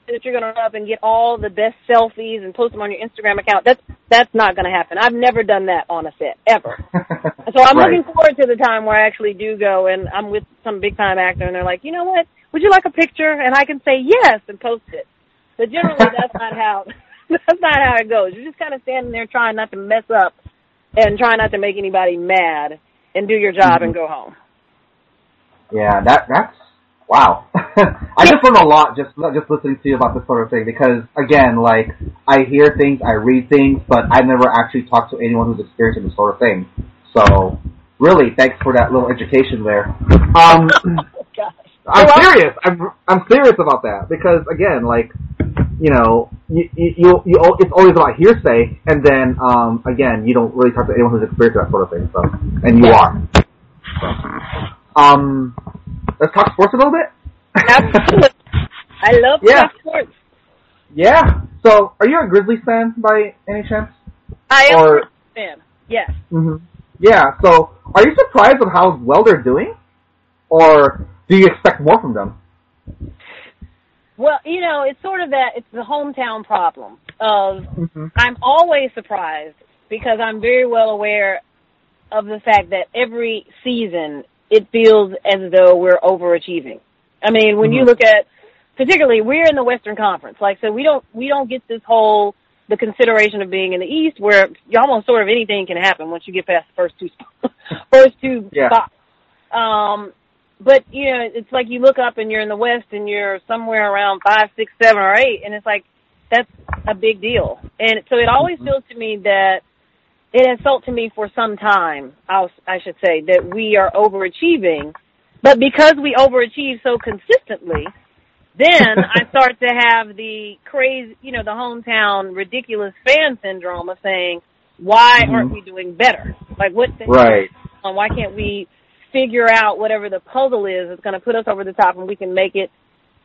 that you're going to up and get all the best selfies and post them on your Instagram account. That's that's not going to happen. I've never done that on a set, ever. So I'm Right. looking forward to the time where I actually do go and I'm with some big-time actor and they're like, you know what, would you like a picture? And I can say yes and post it. But generally that's not how that's not how it goes. You're just kind of standing there trying not to mess up and trying not to make anybody mad and do your job Mm-hmm. and go home. Yeah, that that's wow. I just learned a lot just just listening to you about this sort of thing because again, like I hear things, I read things, but I never actually talked to anyone who's experiencing this sort of thing. So really, thanks for that little education there. Um, I'm serious. I'm I'm serious about that because again, like you know, you you you, you it's always about hearsay, and then um again, you don't really talk to anyone who's experienced that sort of thing. So, and you are. So, um. Let's talk sports a little bit. Absolutely. I love yeah. sports. Yeah. So, are you a Grizzlies fan by any chance? I am or, a fan. Yes. Mm-hmm. Yeah. So, are you surprised of how well they're doing, or do you expect more from them? Well, you know, it's sort of that. It's the hometown problem of Mm-hmm. I'm always surprised because I'm very well aware of the fact that every season it feels as though we're overachieving. I mean, when mm-hmm. you look at, particularly, we're in the Western Conference. Like, so we don't we don't get this whole the consideration of being in the East, where almost sort of anything can happen once you get past the first two first two yeah. spots. Um, but you know, it's like you look up and you're in the West and you're somewhere around five, six, seven, or eight, and it's like that's a big deal. And so it always mm-hmm. feels to me that. It has felt to me for some time, I'll, I should say, that we are overachieving. But because we overachieve so consistently, then I start to have the crazy, you know, the hometown ridiculous fan syndrome of saying, why mm-hmm. aren't we doing better? Like, what the right. heck? Why can't we figure out whatever the puzzle is that's going to put us over the top and we can make it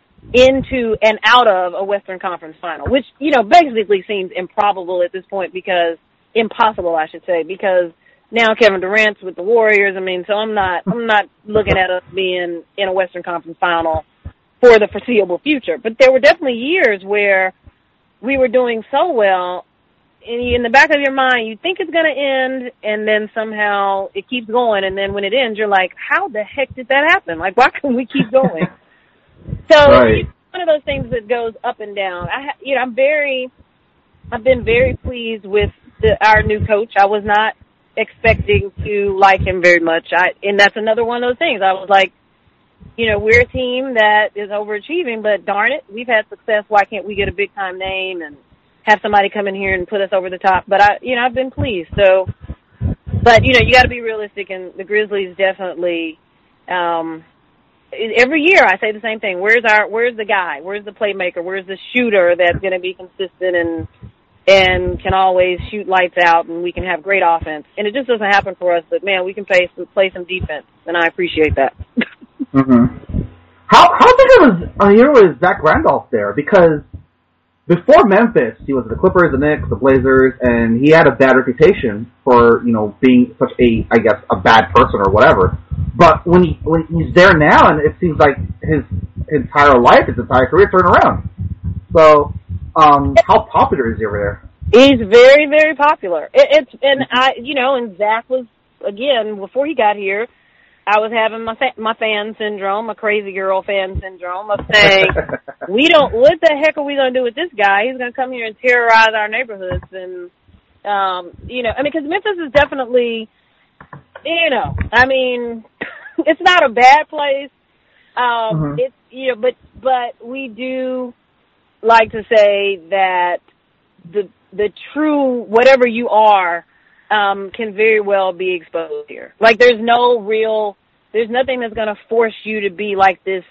into and out of a Western Conference final, which, you know, basically seems improbable at this point because impossible, I should say, because now Kevin Durant's with the Warriors. I mean, so I'm not, I'm not looking at us being in a Western Conference final for the foreseeable future. But there were definitely years where we were doing so well, and in the back of your mind, you think it's going to end, and then somehow it keeps going, and then when it ends, you're like, how the heck did that happen? Like, why couldn't we keep going? So right. it's one of those things that goes up and down. I, you know, I'm very, I've been very pleased with The, our new coach. I was not expecting to like him very much. I, and that's another one of those things. I was like, you know, we're a team that is overachieving, but darn it, we've had success. Why can't we get a big time name and have somebody come in here and put us over the top? But I, you know, I've been pleased. So, but you know, you got to be realistic, and the Grizzlies definitely. Um, every year I say the same thing. Where's our? Where's the guy? Where's the playmaker? Where's the shooter that's going to be consistent and and can always shoot lights out, and we can have great offense. And it just doesn't happen for us, but, man, we can play, play some defense, and I appreciate that. mm-hmm. How how big of a year was Zach Randolph there? Because before Memphis, he was the Clippers, the Knicks, the Blazers, and he had a bad reputation for, you know, being such a, I guess, a bad person or whatever. But when he when he's there now, and it seems like his entire life, his entire career turned around. So... Um, how popular is he over there? He's very, very popular. It, it's and I, you know, and Zach was again before he got here. I was having my fa- my fan syndrome, my crazy girl fan syndrome of saying, we don't. What the heck are we going to do with this guy? He's going to come here and terrorize our neighborhoods, and um, you know, I mean, because Memphis is definitely, you know, I mean, it's not a bad place. Um, mm-hmm. It's you know, but but we do. Like to say that the the true whatever you are um, can very well be exposed here. Like there's no real, there's nothing that's going to force you to be like this,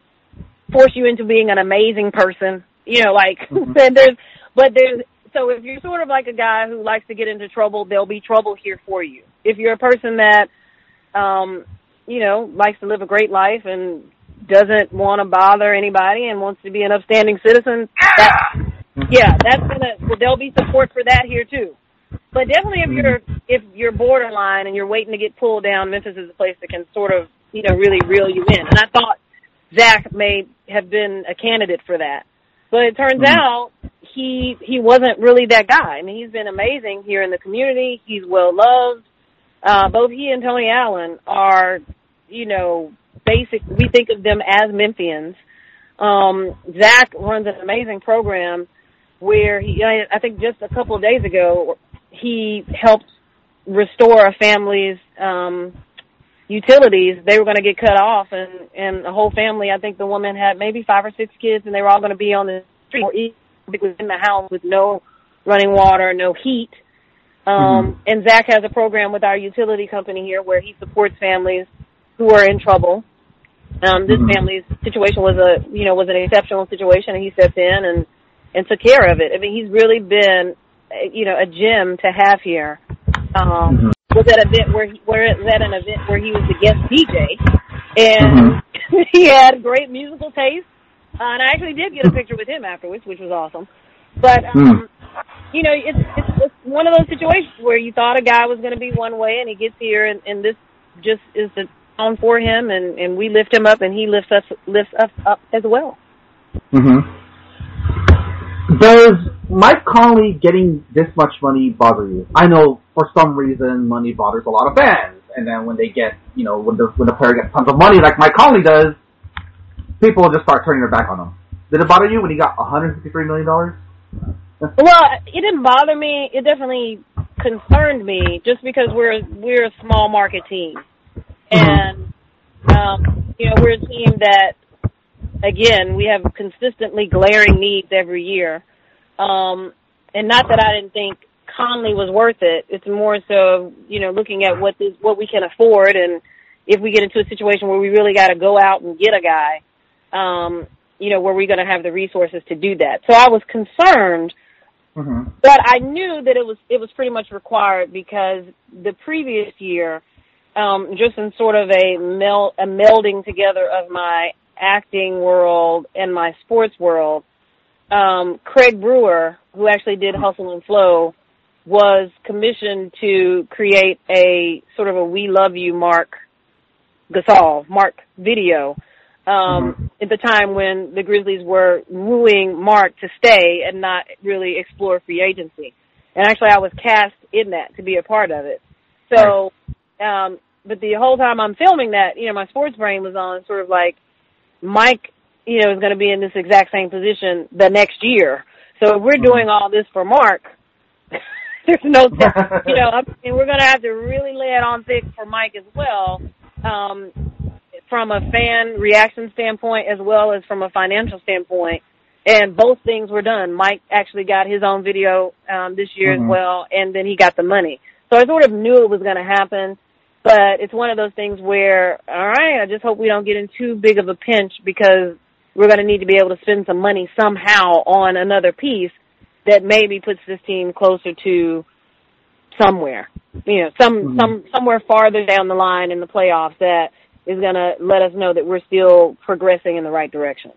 force you into being an amazing person. You know, like mm-hmm. there's, but there's. So if you're sort of like a guy who likes to get into trouble, there'll be trouble here for you. If you're a person that, um, you know, likes to live a great life and doesn't want to bother anybody and wants to be an upstanding citizen, that, yeah, that's gonna. Well, there'll be support for that here too. But definitely, if you're if you're borderline and you're waiting to get pulled down, Memphis is a place that can sort of, you know, really reel you in. And I thought Zach may have been a candidate for that. But it turns mm-hmm. out he he wasn't really that guy. I mean, he's been amazing here in the community. He's well loved. Uh, both he and Tony Allen are, you know, basic. We think of them as Memphians. Um, Zach runs an amazing program where he, I think just a couple of days ago, he helped restore a family's um, utilities. They were going to get cut off, and, and the whole family, I think the woman had maybe five or six kids, and they were all going to be on the street or in the house with no running water, no heat. Um, mm-hmm. And Zach has a program with our utility company here where he supports families who are in trouble. Um, this mm-hmm. family's situation was a, you know, was an exceptional situation, and he stepped in and, and took care of it. I mean, he's really been, you know, a gem to have here. Um, mm-hmm. was at an event where he, where was at an event where he was the guest D J, and mm-hmm. he had great musical taste. Uh, and I actually did get a picture with him afterwards, which was awesome. But um, mm. you know, it's, it's it's one of those situations where you thought a guy was going to be one way, and he gets here, and, and this just is the tone for him, and, and we lift him up, and he lifts us lifts us up as well. Mm-hmm. Does Mike Conley getting this much money bother you? I know for some reason money bothers a lot of fans, and then when they get, you know, when the when the player gets tons of money like Mike Conley does, people will just start turning their back on him. Did it bother you when he got one hundred fifty-three million dollars? Well, it didn't bother me. It definitely concerned me, just because we're we're a small market team, and um, you know, we're a team that, again, we have consistently glaring needs every year. Um, and not that I didn't think Conley was worth it. It's more so, you know, looking at what this, what we can afford, and if we get into a situation where we really got to go out and get a guy, um, you know, where we're going to have the resources to do that. So I was concerned, mm-hmm. but I knew that it was it was pretty much required, because the previous year, um, just in sort of a, mel- a melding together of my acting world and my sports world, um, Craig Brewer, who actually did Hustle and Flow, was commissioned to create a sort of a We Love You Mark Gasol, Mark video, um, mm-hmm. at the time when the Grizzlies were wooing Mark to stay and not really explore free agency. And actually I was cast in that to be a part of it. So, um, but the whole time I'm filming that, you know, my sports brain was on sort of like, Mike, you know, is going to be in this exact same position the next year. So if we're doing all this for Mark, there's no, you know, I mean, we're going to have to really lay it on thick for Mike as well, um, from a fan reaction standpoint as well as from a financial standpoint. And both things were done. Mike actually got his own video um, this year mm-hmm. as well, and then he got the money. So I sort of knew it was going to happen. But it's one of those things where, all right, I just hope we don't get in too big of a pinch, because we're going to need to be able to spend some money somehow on another piece that maybe puts this team closer to somewhere, you know, some, mm-hmm. some, somewhere farther down the line in the playoffs that is going to let us know that we're still progressing in the right direction.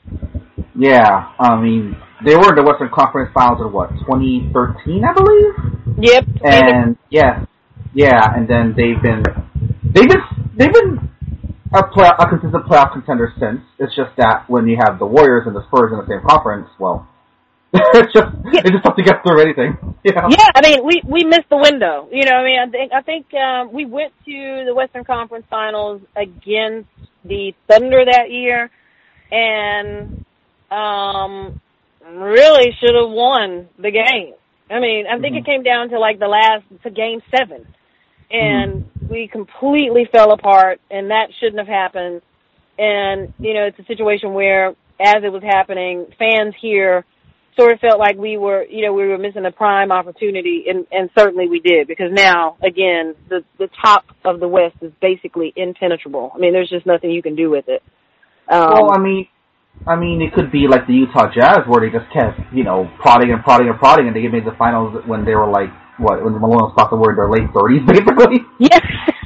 Yeah, I mean, they were in the Western Conference Finals in what, twenty thirteen, I believe? Yep. And, yeah. Yeah, and then they've been they've been they've been a play, a consistent playoff contender since. It's just that when you have the Warriors and the Spurs in the same conference, well, it's just yeah. it's just tough to get through anything. You know? Yeah, I mean, we we missed the window. You know, I mean, I think I think um, we went to the Western Conference Finals against the Thunder that year, and um, really should have won the game. I mean, I think mm-hmm. it came down to like the last to game seven. And mm-hmm. we completely fell apart, and that shouldn't have happened. And, you know, it's a situation where, as it was happening, fans here sort of felt like we were, you know, we were missing a prime opportunity, and, and certainly we did, because now, again, the, the top of the West is basically impenetrable. I mean, there's just nothing you can do with it. Um, well, I mean, I mean, it could be like the Utah Jazz, where they just kept, you know, prodding and prodding and prodding, and they made the finals when they were like, what, when the Malone spots were in their late thirties, basically? Yeah.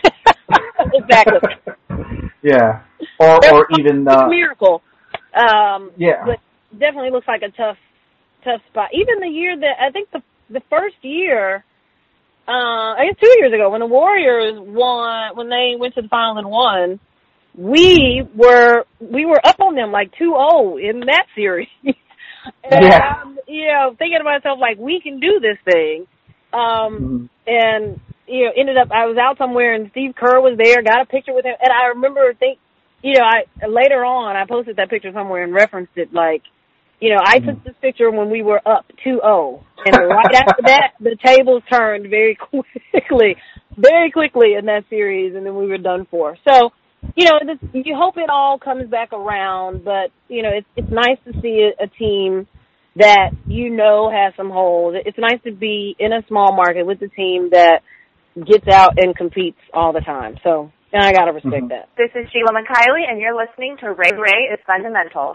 Exactly. Yeah. Or, or even, uh... It's a miracle. Um, yeah. But definitely looks like a tough, tough spot. Even the year that, I think the, the first year, uh, I guess two years ago, when the Warriors won, when they went to the finals and won, we were, we were up on them like two oh in that series. And Yeah. I'm, you know, thinking to myself, like, we can do this thing. Um, mm-hmm. and, you know, ended up, I was out somewhere and Steve Kerr was there, got a picture with him. And I remember, think, you know, I later on, I posted that picture somewhere and referenced it, like, you know, I mm-hmm. took this picture when we were up two oh. And right after that, the tables turned very quickly, very quickly in that series, and then we were done for. So, you know, this, you hope it all comes back around, but, you know, it's, it's nice to see a, a team that you know has some holes. It's nice to be in a small market with a team that gets out and competes all the time. So, and I got to respect mm-hmm. that. This is Sheila McKiley, and you're listening to Ray Ray is Fundamentals.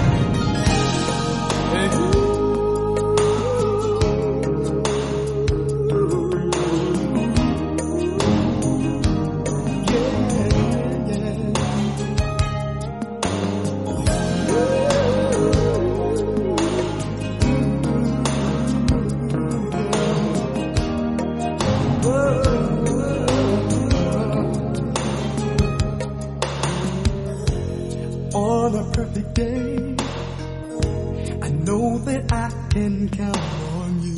On a perfect day, I know that I can count on you.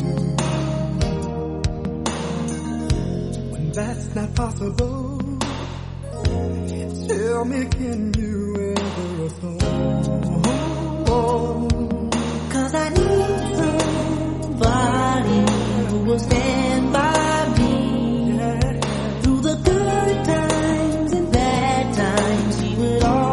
When that's not possible, tell me, can you ever afford? Cause I need somebody who will stand by me through the good times and bad times. She would always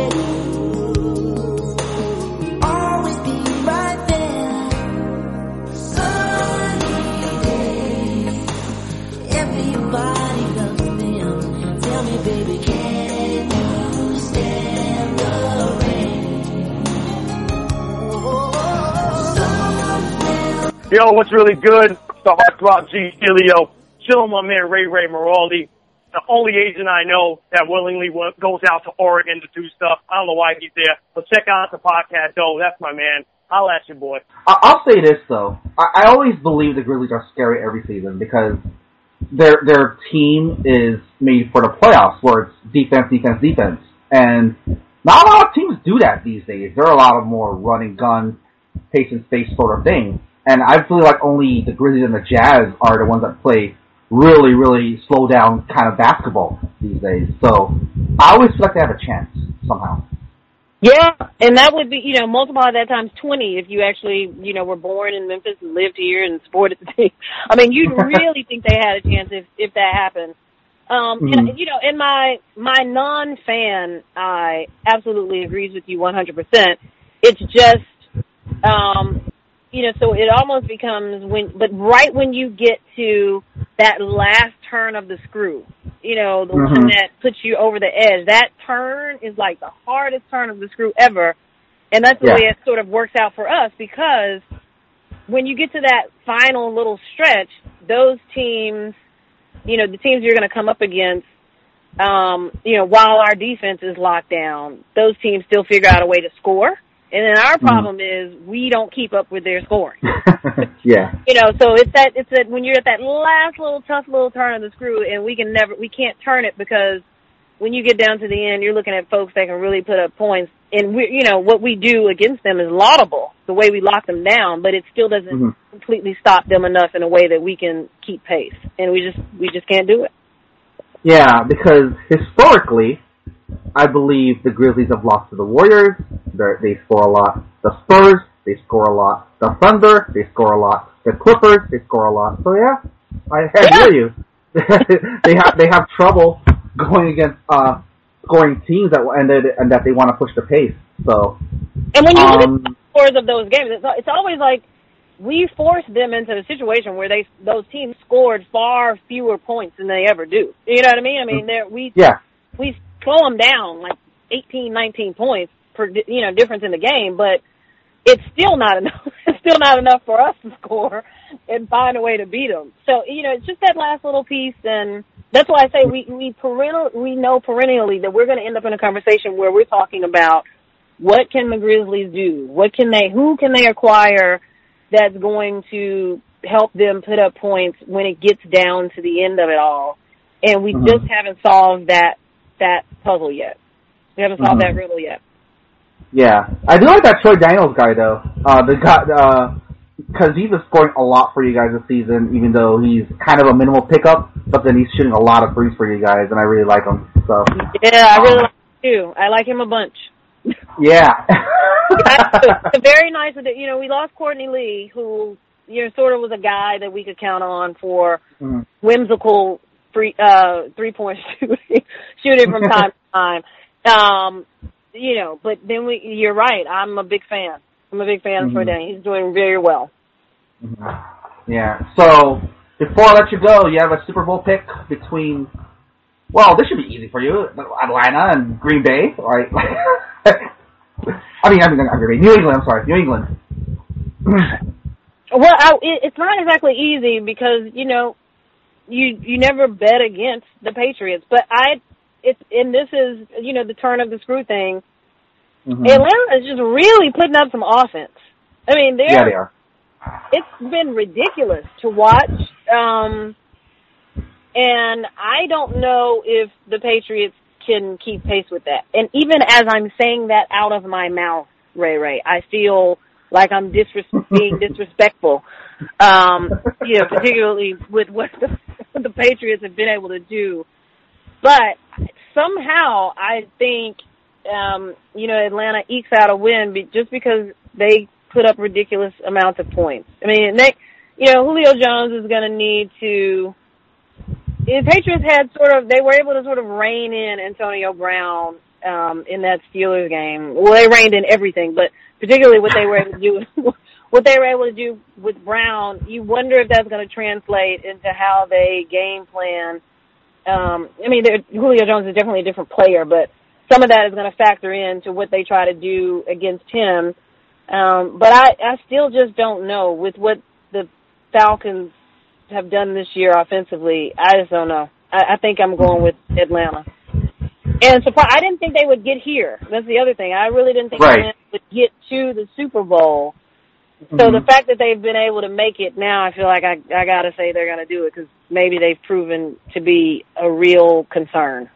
baby, can you stand the rain? Oh, yo, what's really good? The Heartthrob G Helio. Chilling my man Ray Ray Maraldi, the only agent I know that willingly goes out to Oregon to do stuff. I don't know why he's there, but check out the podcast. Oh, that's my man. I'll ask you, boy. I'll say this though. I, I always believe the Grizzlies are scary every season because their their team is made for the playoffs, where it's defense, defense, defense, and not a lot of teams do that these days. There are a lot of more run and gun, pace and space sort of thing, and I feel like only the Grizzlies and the Jazz are the ones that play really, really slow down kind of basketball these days. So I always feel like they have a chance somehow. Yeah, and that would be, you know, multiply that times twenty if you actually, you know, were born in Memphis and lived here and supported the team. I mean, you'd really think they had a chance if, if that happened. Um, mm-hmm. and, you know, and my, my non-fan, I absolutely agrees with you one hundred percent. It's just, um, you know, so it almost becomes when, but right when you get to that last turn of the screw, you know, the mm-hmm. one that puts you over the edge, that turn is like the hardest turn of the screw ever. And that's the yeah. way it sort of works out for us, because when you get to that final little stretch, those teams, you know, the teams you're going to come up against, um, you know, while our defense is locked down, those teams still figure out a way to score. And then our problem mm. is we don't keep up with their scoring. yeah. You know, so it's that, it's that when you're at that last little tough little turn of the screw, and we can never, we can't turn it, because when you get down to the end, you're looking at folks that can really put up points. And we, you know, what we do against them is laudable, the way we lock them down, but it still doesn't mm-hmm. completely stop them enough in a way that we can keep pace. And we just, we just can't do it. Yeah, because historically, I believe the Grizzlies have lost to the Warriors. They're, they score a lot. The Spurs, they score a lot. The Thunder, they score a lot. The Clippers, they score a lot. So yeah, I, I hear you. they have they have trouble going against uh, scoring teams that and that and that they want to push the pace. So and when you um, look at the scores of those games, it's, it's always like we force them into a situation where they those teams scored far fewer points than they ever do. You know what I mean? I mean, they're, we yeah. we slow them down like eighteen, nineteen points per, you know, difference in the game, but it's still not enough. It's still not enough for us to score and find a way to beat them. So, you know, it's just that last little piece, and that's why I say we, we perennial, we know perennially that we're going to end up in a conversation where we're talking about what can the Grizzlies do? What can they, who can they acquire that's going to help them put up points when it gets down to the end of it all? And we mm-hmm. just haven't solved that, that puzzle yet. We haven't solved mm-hmm. that riddle yet. Yeah, I do like that Troy Daniels guy though. Uh, the guy, uh, because he's been scoring a lot for you guys this season, even though he's kind of a minimal pickup. But then he's shooting a lot of threes for you guys, and I really like him. So yeah, I really um, like him too. I like him a bunch. Yeah, it's very nice that you know we lost Courtney Lee, who you know sort of was a guy that we could count on for mm-hmm. whimsical free uh, three point shooting, shooting from time to time. Um, You know, but then we, you're right. I'm a big fan. I'm a big fan mm-hmm. of Troy Daniels. He's doing very well. Mm-hmm. Yeah. So, before I let you go, you have a Super Bowl pick between, well, this should be easy for you, Atlanta and Green Bay, right? I mean, I mean, not Green Bay, New England, I'm sorry, New England. Well, I, it, it's not exactly easy because, you know, you you never bet against the Patriots, but I, It's, and this is, you know, the turn of the screw thing. Mm-hmm. Atlanta is just really putting up some offense. I mean, they're, yeah, they are. It's been ridiculous to watch. Um, and I don't know if the Patriots can keep pace with that. And even as I'm saying that out of my mouth, Ray Ray, I feel like I'm disres- being disrespectful. Um, you know, particularly with what the, what the Patriots have been able to do. But somehow I think, um, you know, Atlanta ekes out a win be- just because they put up ridiculous amounts of points. I mean, they, you know, Julio Jones is going to need to. The Patriots had sort of, they were able to sort of rein in Antonio Brown um, in that Steelers game. Well, they reined in everything, but particularly what they were able to do, what they were able to do with Brown. You wonder if that's going to translate into how they game plan. Um, I mean, Julio Jones is definitely a different player, but some of that is going to factor into what they try to do against him. Um, but I, I still just don't know with what the Falcons have done this year offensively. I just don't know. I, I think I'm going with Atlanta. And surprise, I didn't think they would get here. That's the other thing. I really didn't think right. Atlanta would get to the Super Bowl. So mm-hmm. the fact that they've been able to make it now, I feel like I I got to say they're going to do it because maybe they've proven to be a real concern.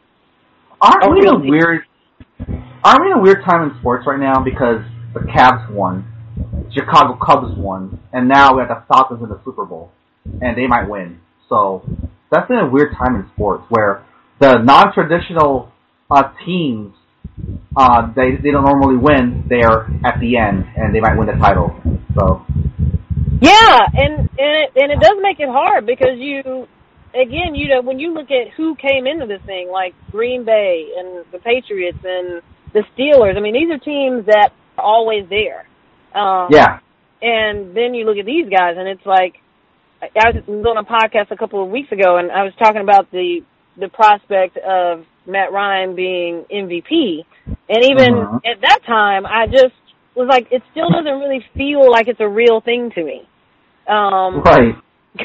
Aren't a we in real a weird? Aren't we in a weird time in sports right now because the Cavs won, Chicago Cubs won, and now we have the Falcons in the Super Bowl, and they might win. So that's been a weird time in sports where the non-traditional uh, teams. Uh, they they don't normally win. They're at the end, and they might win the title. So yeah, and and it, and it does make it hard because you, again, you know, when you look at who came into this thing, like Green Bay and the Patriots and the Steelers. I mean, these are teams that are always there. Um, yeah. And then you look at these guys, and it's like I was on a podcast a couple of weeks ago, and I was talking about the the prospect of Matt Ryan being M V P. And even uh-huh. at that time, I just was like, it still doesn't really feel like it's a real thing to me. Um, right.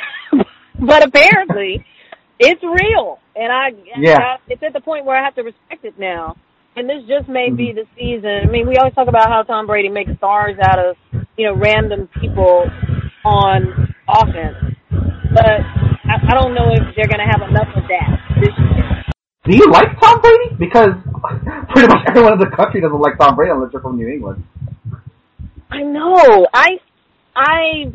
But apparently, it's real. And I, yeah. I, it's at the point where I have to respect it now. And this just may mm-hmm. be the season. I mean, we always talk about how Tom Brady makes stars out of, you know, random people on offense. But I, I don't know if they're going to have enough of that this year. Do you like Tom Brady? Because pretty much everyone in the country doesn't like Tom Brady unless you're from New England. I know. I, I,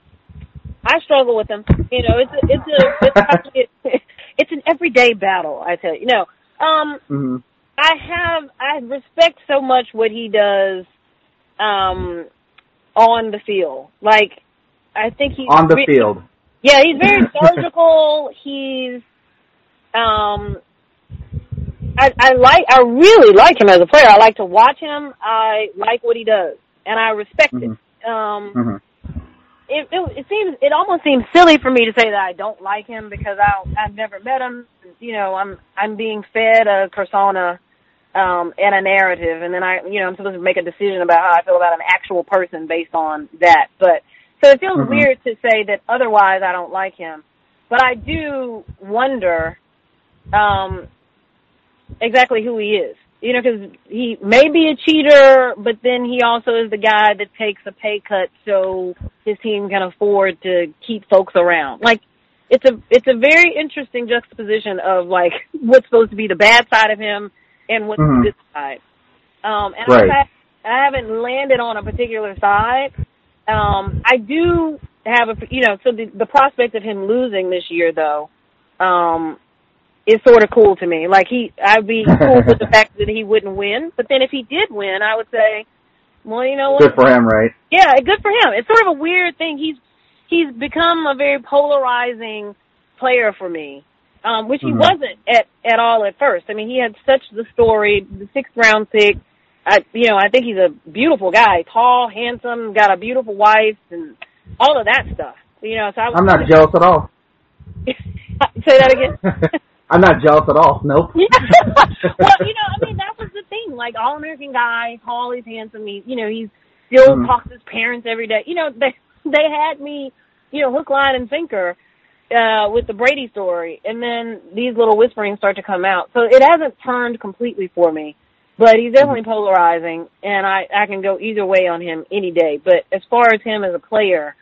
I struggle with him. You know, it's a, it's a, it's, actually, it's an everyday battle. I tell you. You know, um, mm-hmm. I have, I respect so much what he does, um, on the field. Like, I think he's on the re- field. Yeah, he's very surgical. He's, um. I, I like, I really like him as a player. I like to watch him. I like what he does, and I respect mm-hmm. it. Um, mm-hmm. it, it, it seems, it almost seems silly for me to say that I don't like him because I, I've never met him. You know, I'm, I'm being fed a persona, um, and a narrative, and then I, you know, I'm supposed to make a decision about how I feel about an actual person based on that. But so it feels mm-hmm. weird to say that otherwise I don't like him, but I do wonder, um. exactly who he is, you know, because he may be a cheater, but then he also is the guy that takes a pay cut so his team can afford to keep folks around. Like, it's a it's a very interesting juxtaposition of like what's supposed to be the bad side of him and what's mm-hmm. the good side. Um, and right. I've had I haven't landed on a particular side. Um, I do have a, you know, so the, the prospect of him losing this year, though, um, is sort of cool to me. Like, he, I'd be cool with the fact that he wouldn't win. But then if he did win, I would say, well, you know what? Good for him, right? Yeah, good for him. It's sort of a weird thing. He's he's become a very polarizing player for me, um, which he Mhm. wasn't at, at all at first. I mean, he had such the story, the sixth round pick. I, you know, I think he's a beautiful guy, tall, handsome, got a beautiful wife, and all of that stuff. You know, so I was I'm not jealous at all. Say that again. I'm not jealous at all. Nope. Yeah. Well, you know, I mean, that was the thing. Like, all-American guy, tall, he's handsome. He, you know, he's still Mhm. talks to his parents every day. You know, they they had me, you know, hook, line, and sinker uh, with the Brady story, and then these little whisperings start to come out. So it hasn't turned completely for me, but he's definitely polarizing, and I I can go either way on him any day. But as far as him as a player,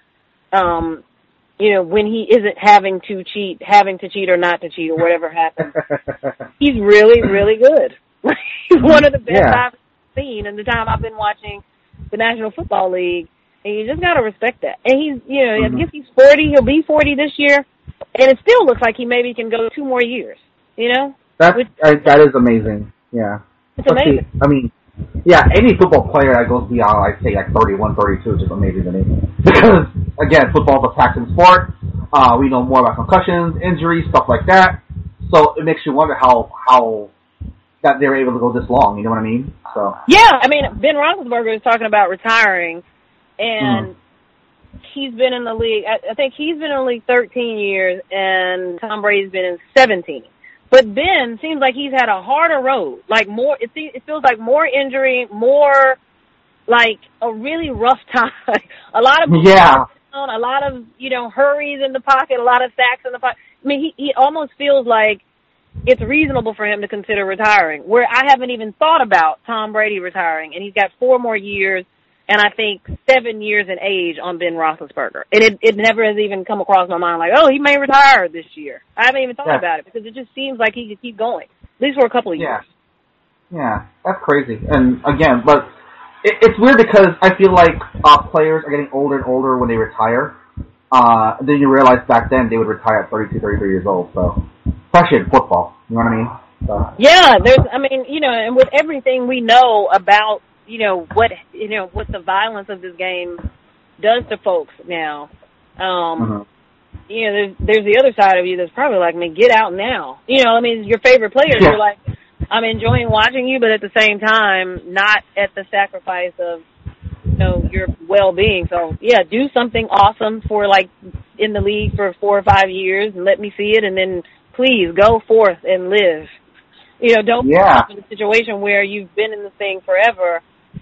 um. you know, when he isn't having to cheat, having to cheat or not to cheat or whatever happens, he's really, really good. He's one of the best Yeah. I've seen in the time I've been watching the National Football League, and you just got to respect that. And he's, you know, Mhm. I guess he's forty. He'll be forty this year, and it still looks like he maybe can go two more years, you know? That's, Which- uh, that is amazing. Yeah. It's amazing. I mean, yeah, any football player that goes beyond, I'd say, like thirty-one, thirty-two is just amazing to me. Because, again, football is a taxing sport. Uh, we know more about concussions, injuries, stuff like that. So it makes you wonder how, how that they're able to go this long, you know what I mean? So. Yeah, I mean, Ben Roethlisberger is talking about retiring, and Mhm. he's been in the league, I, I think he's been in the league thirteen years, and Tom Brady's been in seventeen. But Ben seems like he's had a harder road, like more, it, seems, it feels like more injury, more like a really rough time. A lot of Yeah. a lot of, you know, hurries in the pocket, a lot of sacks in the pocket. I mean, he, he almost feels like it's reasonable for him to consider retiring, where I haven't even thought about Tom Brady retiring, and he's got four more years, and I think seven years in age on Ben Roethlisberger. And it, it never has even come across my mind like, oh, he may retire this year. I haven't even thought Yeah. about it because it just seems like he could keep going, at least for a couple of Yeah. years. Yeah, that's crazy. And again, but it, it's weird because I feel like uh, players are getting older and older when they retire. Uh, then you realize back then they would retire at thirty-two, thirty-three years old. So, especially in football, you know what I mean? So. Yeah, there's, I mean, you know, and with everything we know about, you know, what, you know, what the violence of this game does to folks now, um, Mhm. you know, there's, there's the other side of you that's probably like, man, get out now. You know, I mean, your favorite players, Yeah. you're like, I'm enjoying watching you, but at the same time, not at the sacrifice of, you know, your well-being. So, yeah, do something awesome for, like, in the league for four or five years and let me see it, and then please go forth and live. You know, don't Yeah. be in a situation where you've been in the thing forever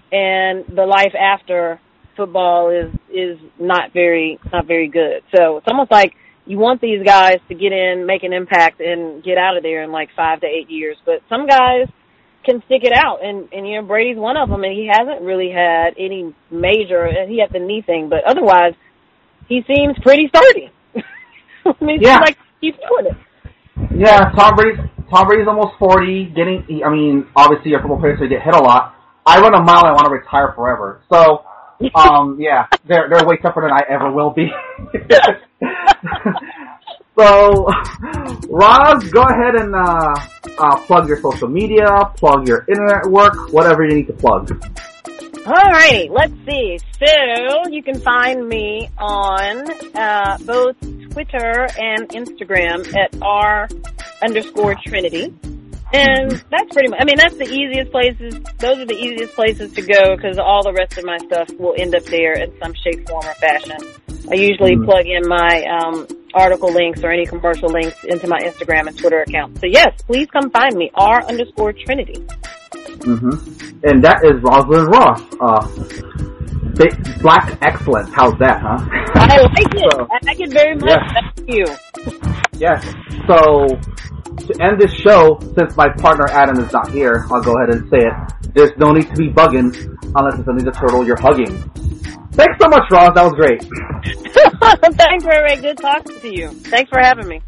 and the life after football is is not very not very good. So it's almost like you want these guys to get in, make an impact, and get out of there in like five to eight years. But some guys can stick it out, and, and you know, Brady's one of them, and he hasn't really had any major, he had the knee thing, but otherwise he seems pretty sturdy. I mean, it Yeah. seems like he's doing it. Yeah, Tom Brady's, Tom Brady's almost forty, getting, I mean, obviously your football players they get hit a lot. I run a mile and I want to retire forever. So, um, yeah, they're, they're way tougher than I ever will be. So, Roz, go ahead and, uh, uh, plug your social media, plug your internet work, whatever you need to plug. All right, let's see. So you can find me on uh, both Twitter and Instagram at r underscore Trinity, and that's pretty much. I mean, that's the easiest places. Those are the easiest places to go because all the rest of my stuff will end up there in some shape, form, or fashion. I usually Mm. plug in my um, article links or any commercial links into my Instagram and Twitter account. So yes, please come find me r underscore Trinity. Mm-hmm. And that is Rosalind Ross. Uh, big, black excellence. How's that, huh? I like it. So, I like it very much. yeah. Thank you. Yes. So, to end this show, since my partner Adam is not here, I'll go ahead and say it. There's no need to be bugging unless it's a Ninja Turtle you're hugging. Thanks so much, Ross. That was great. Thanks, Ray Ray. Good talking to you. Thanks for having me.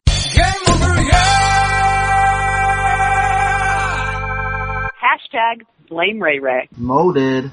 Hashtag blame Ray Ray. Molded.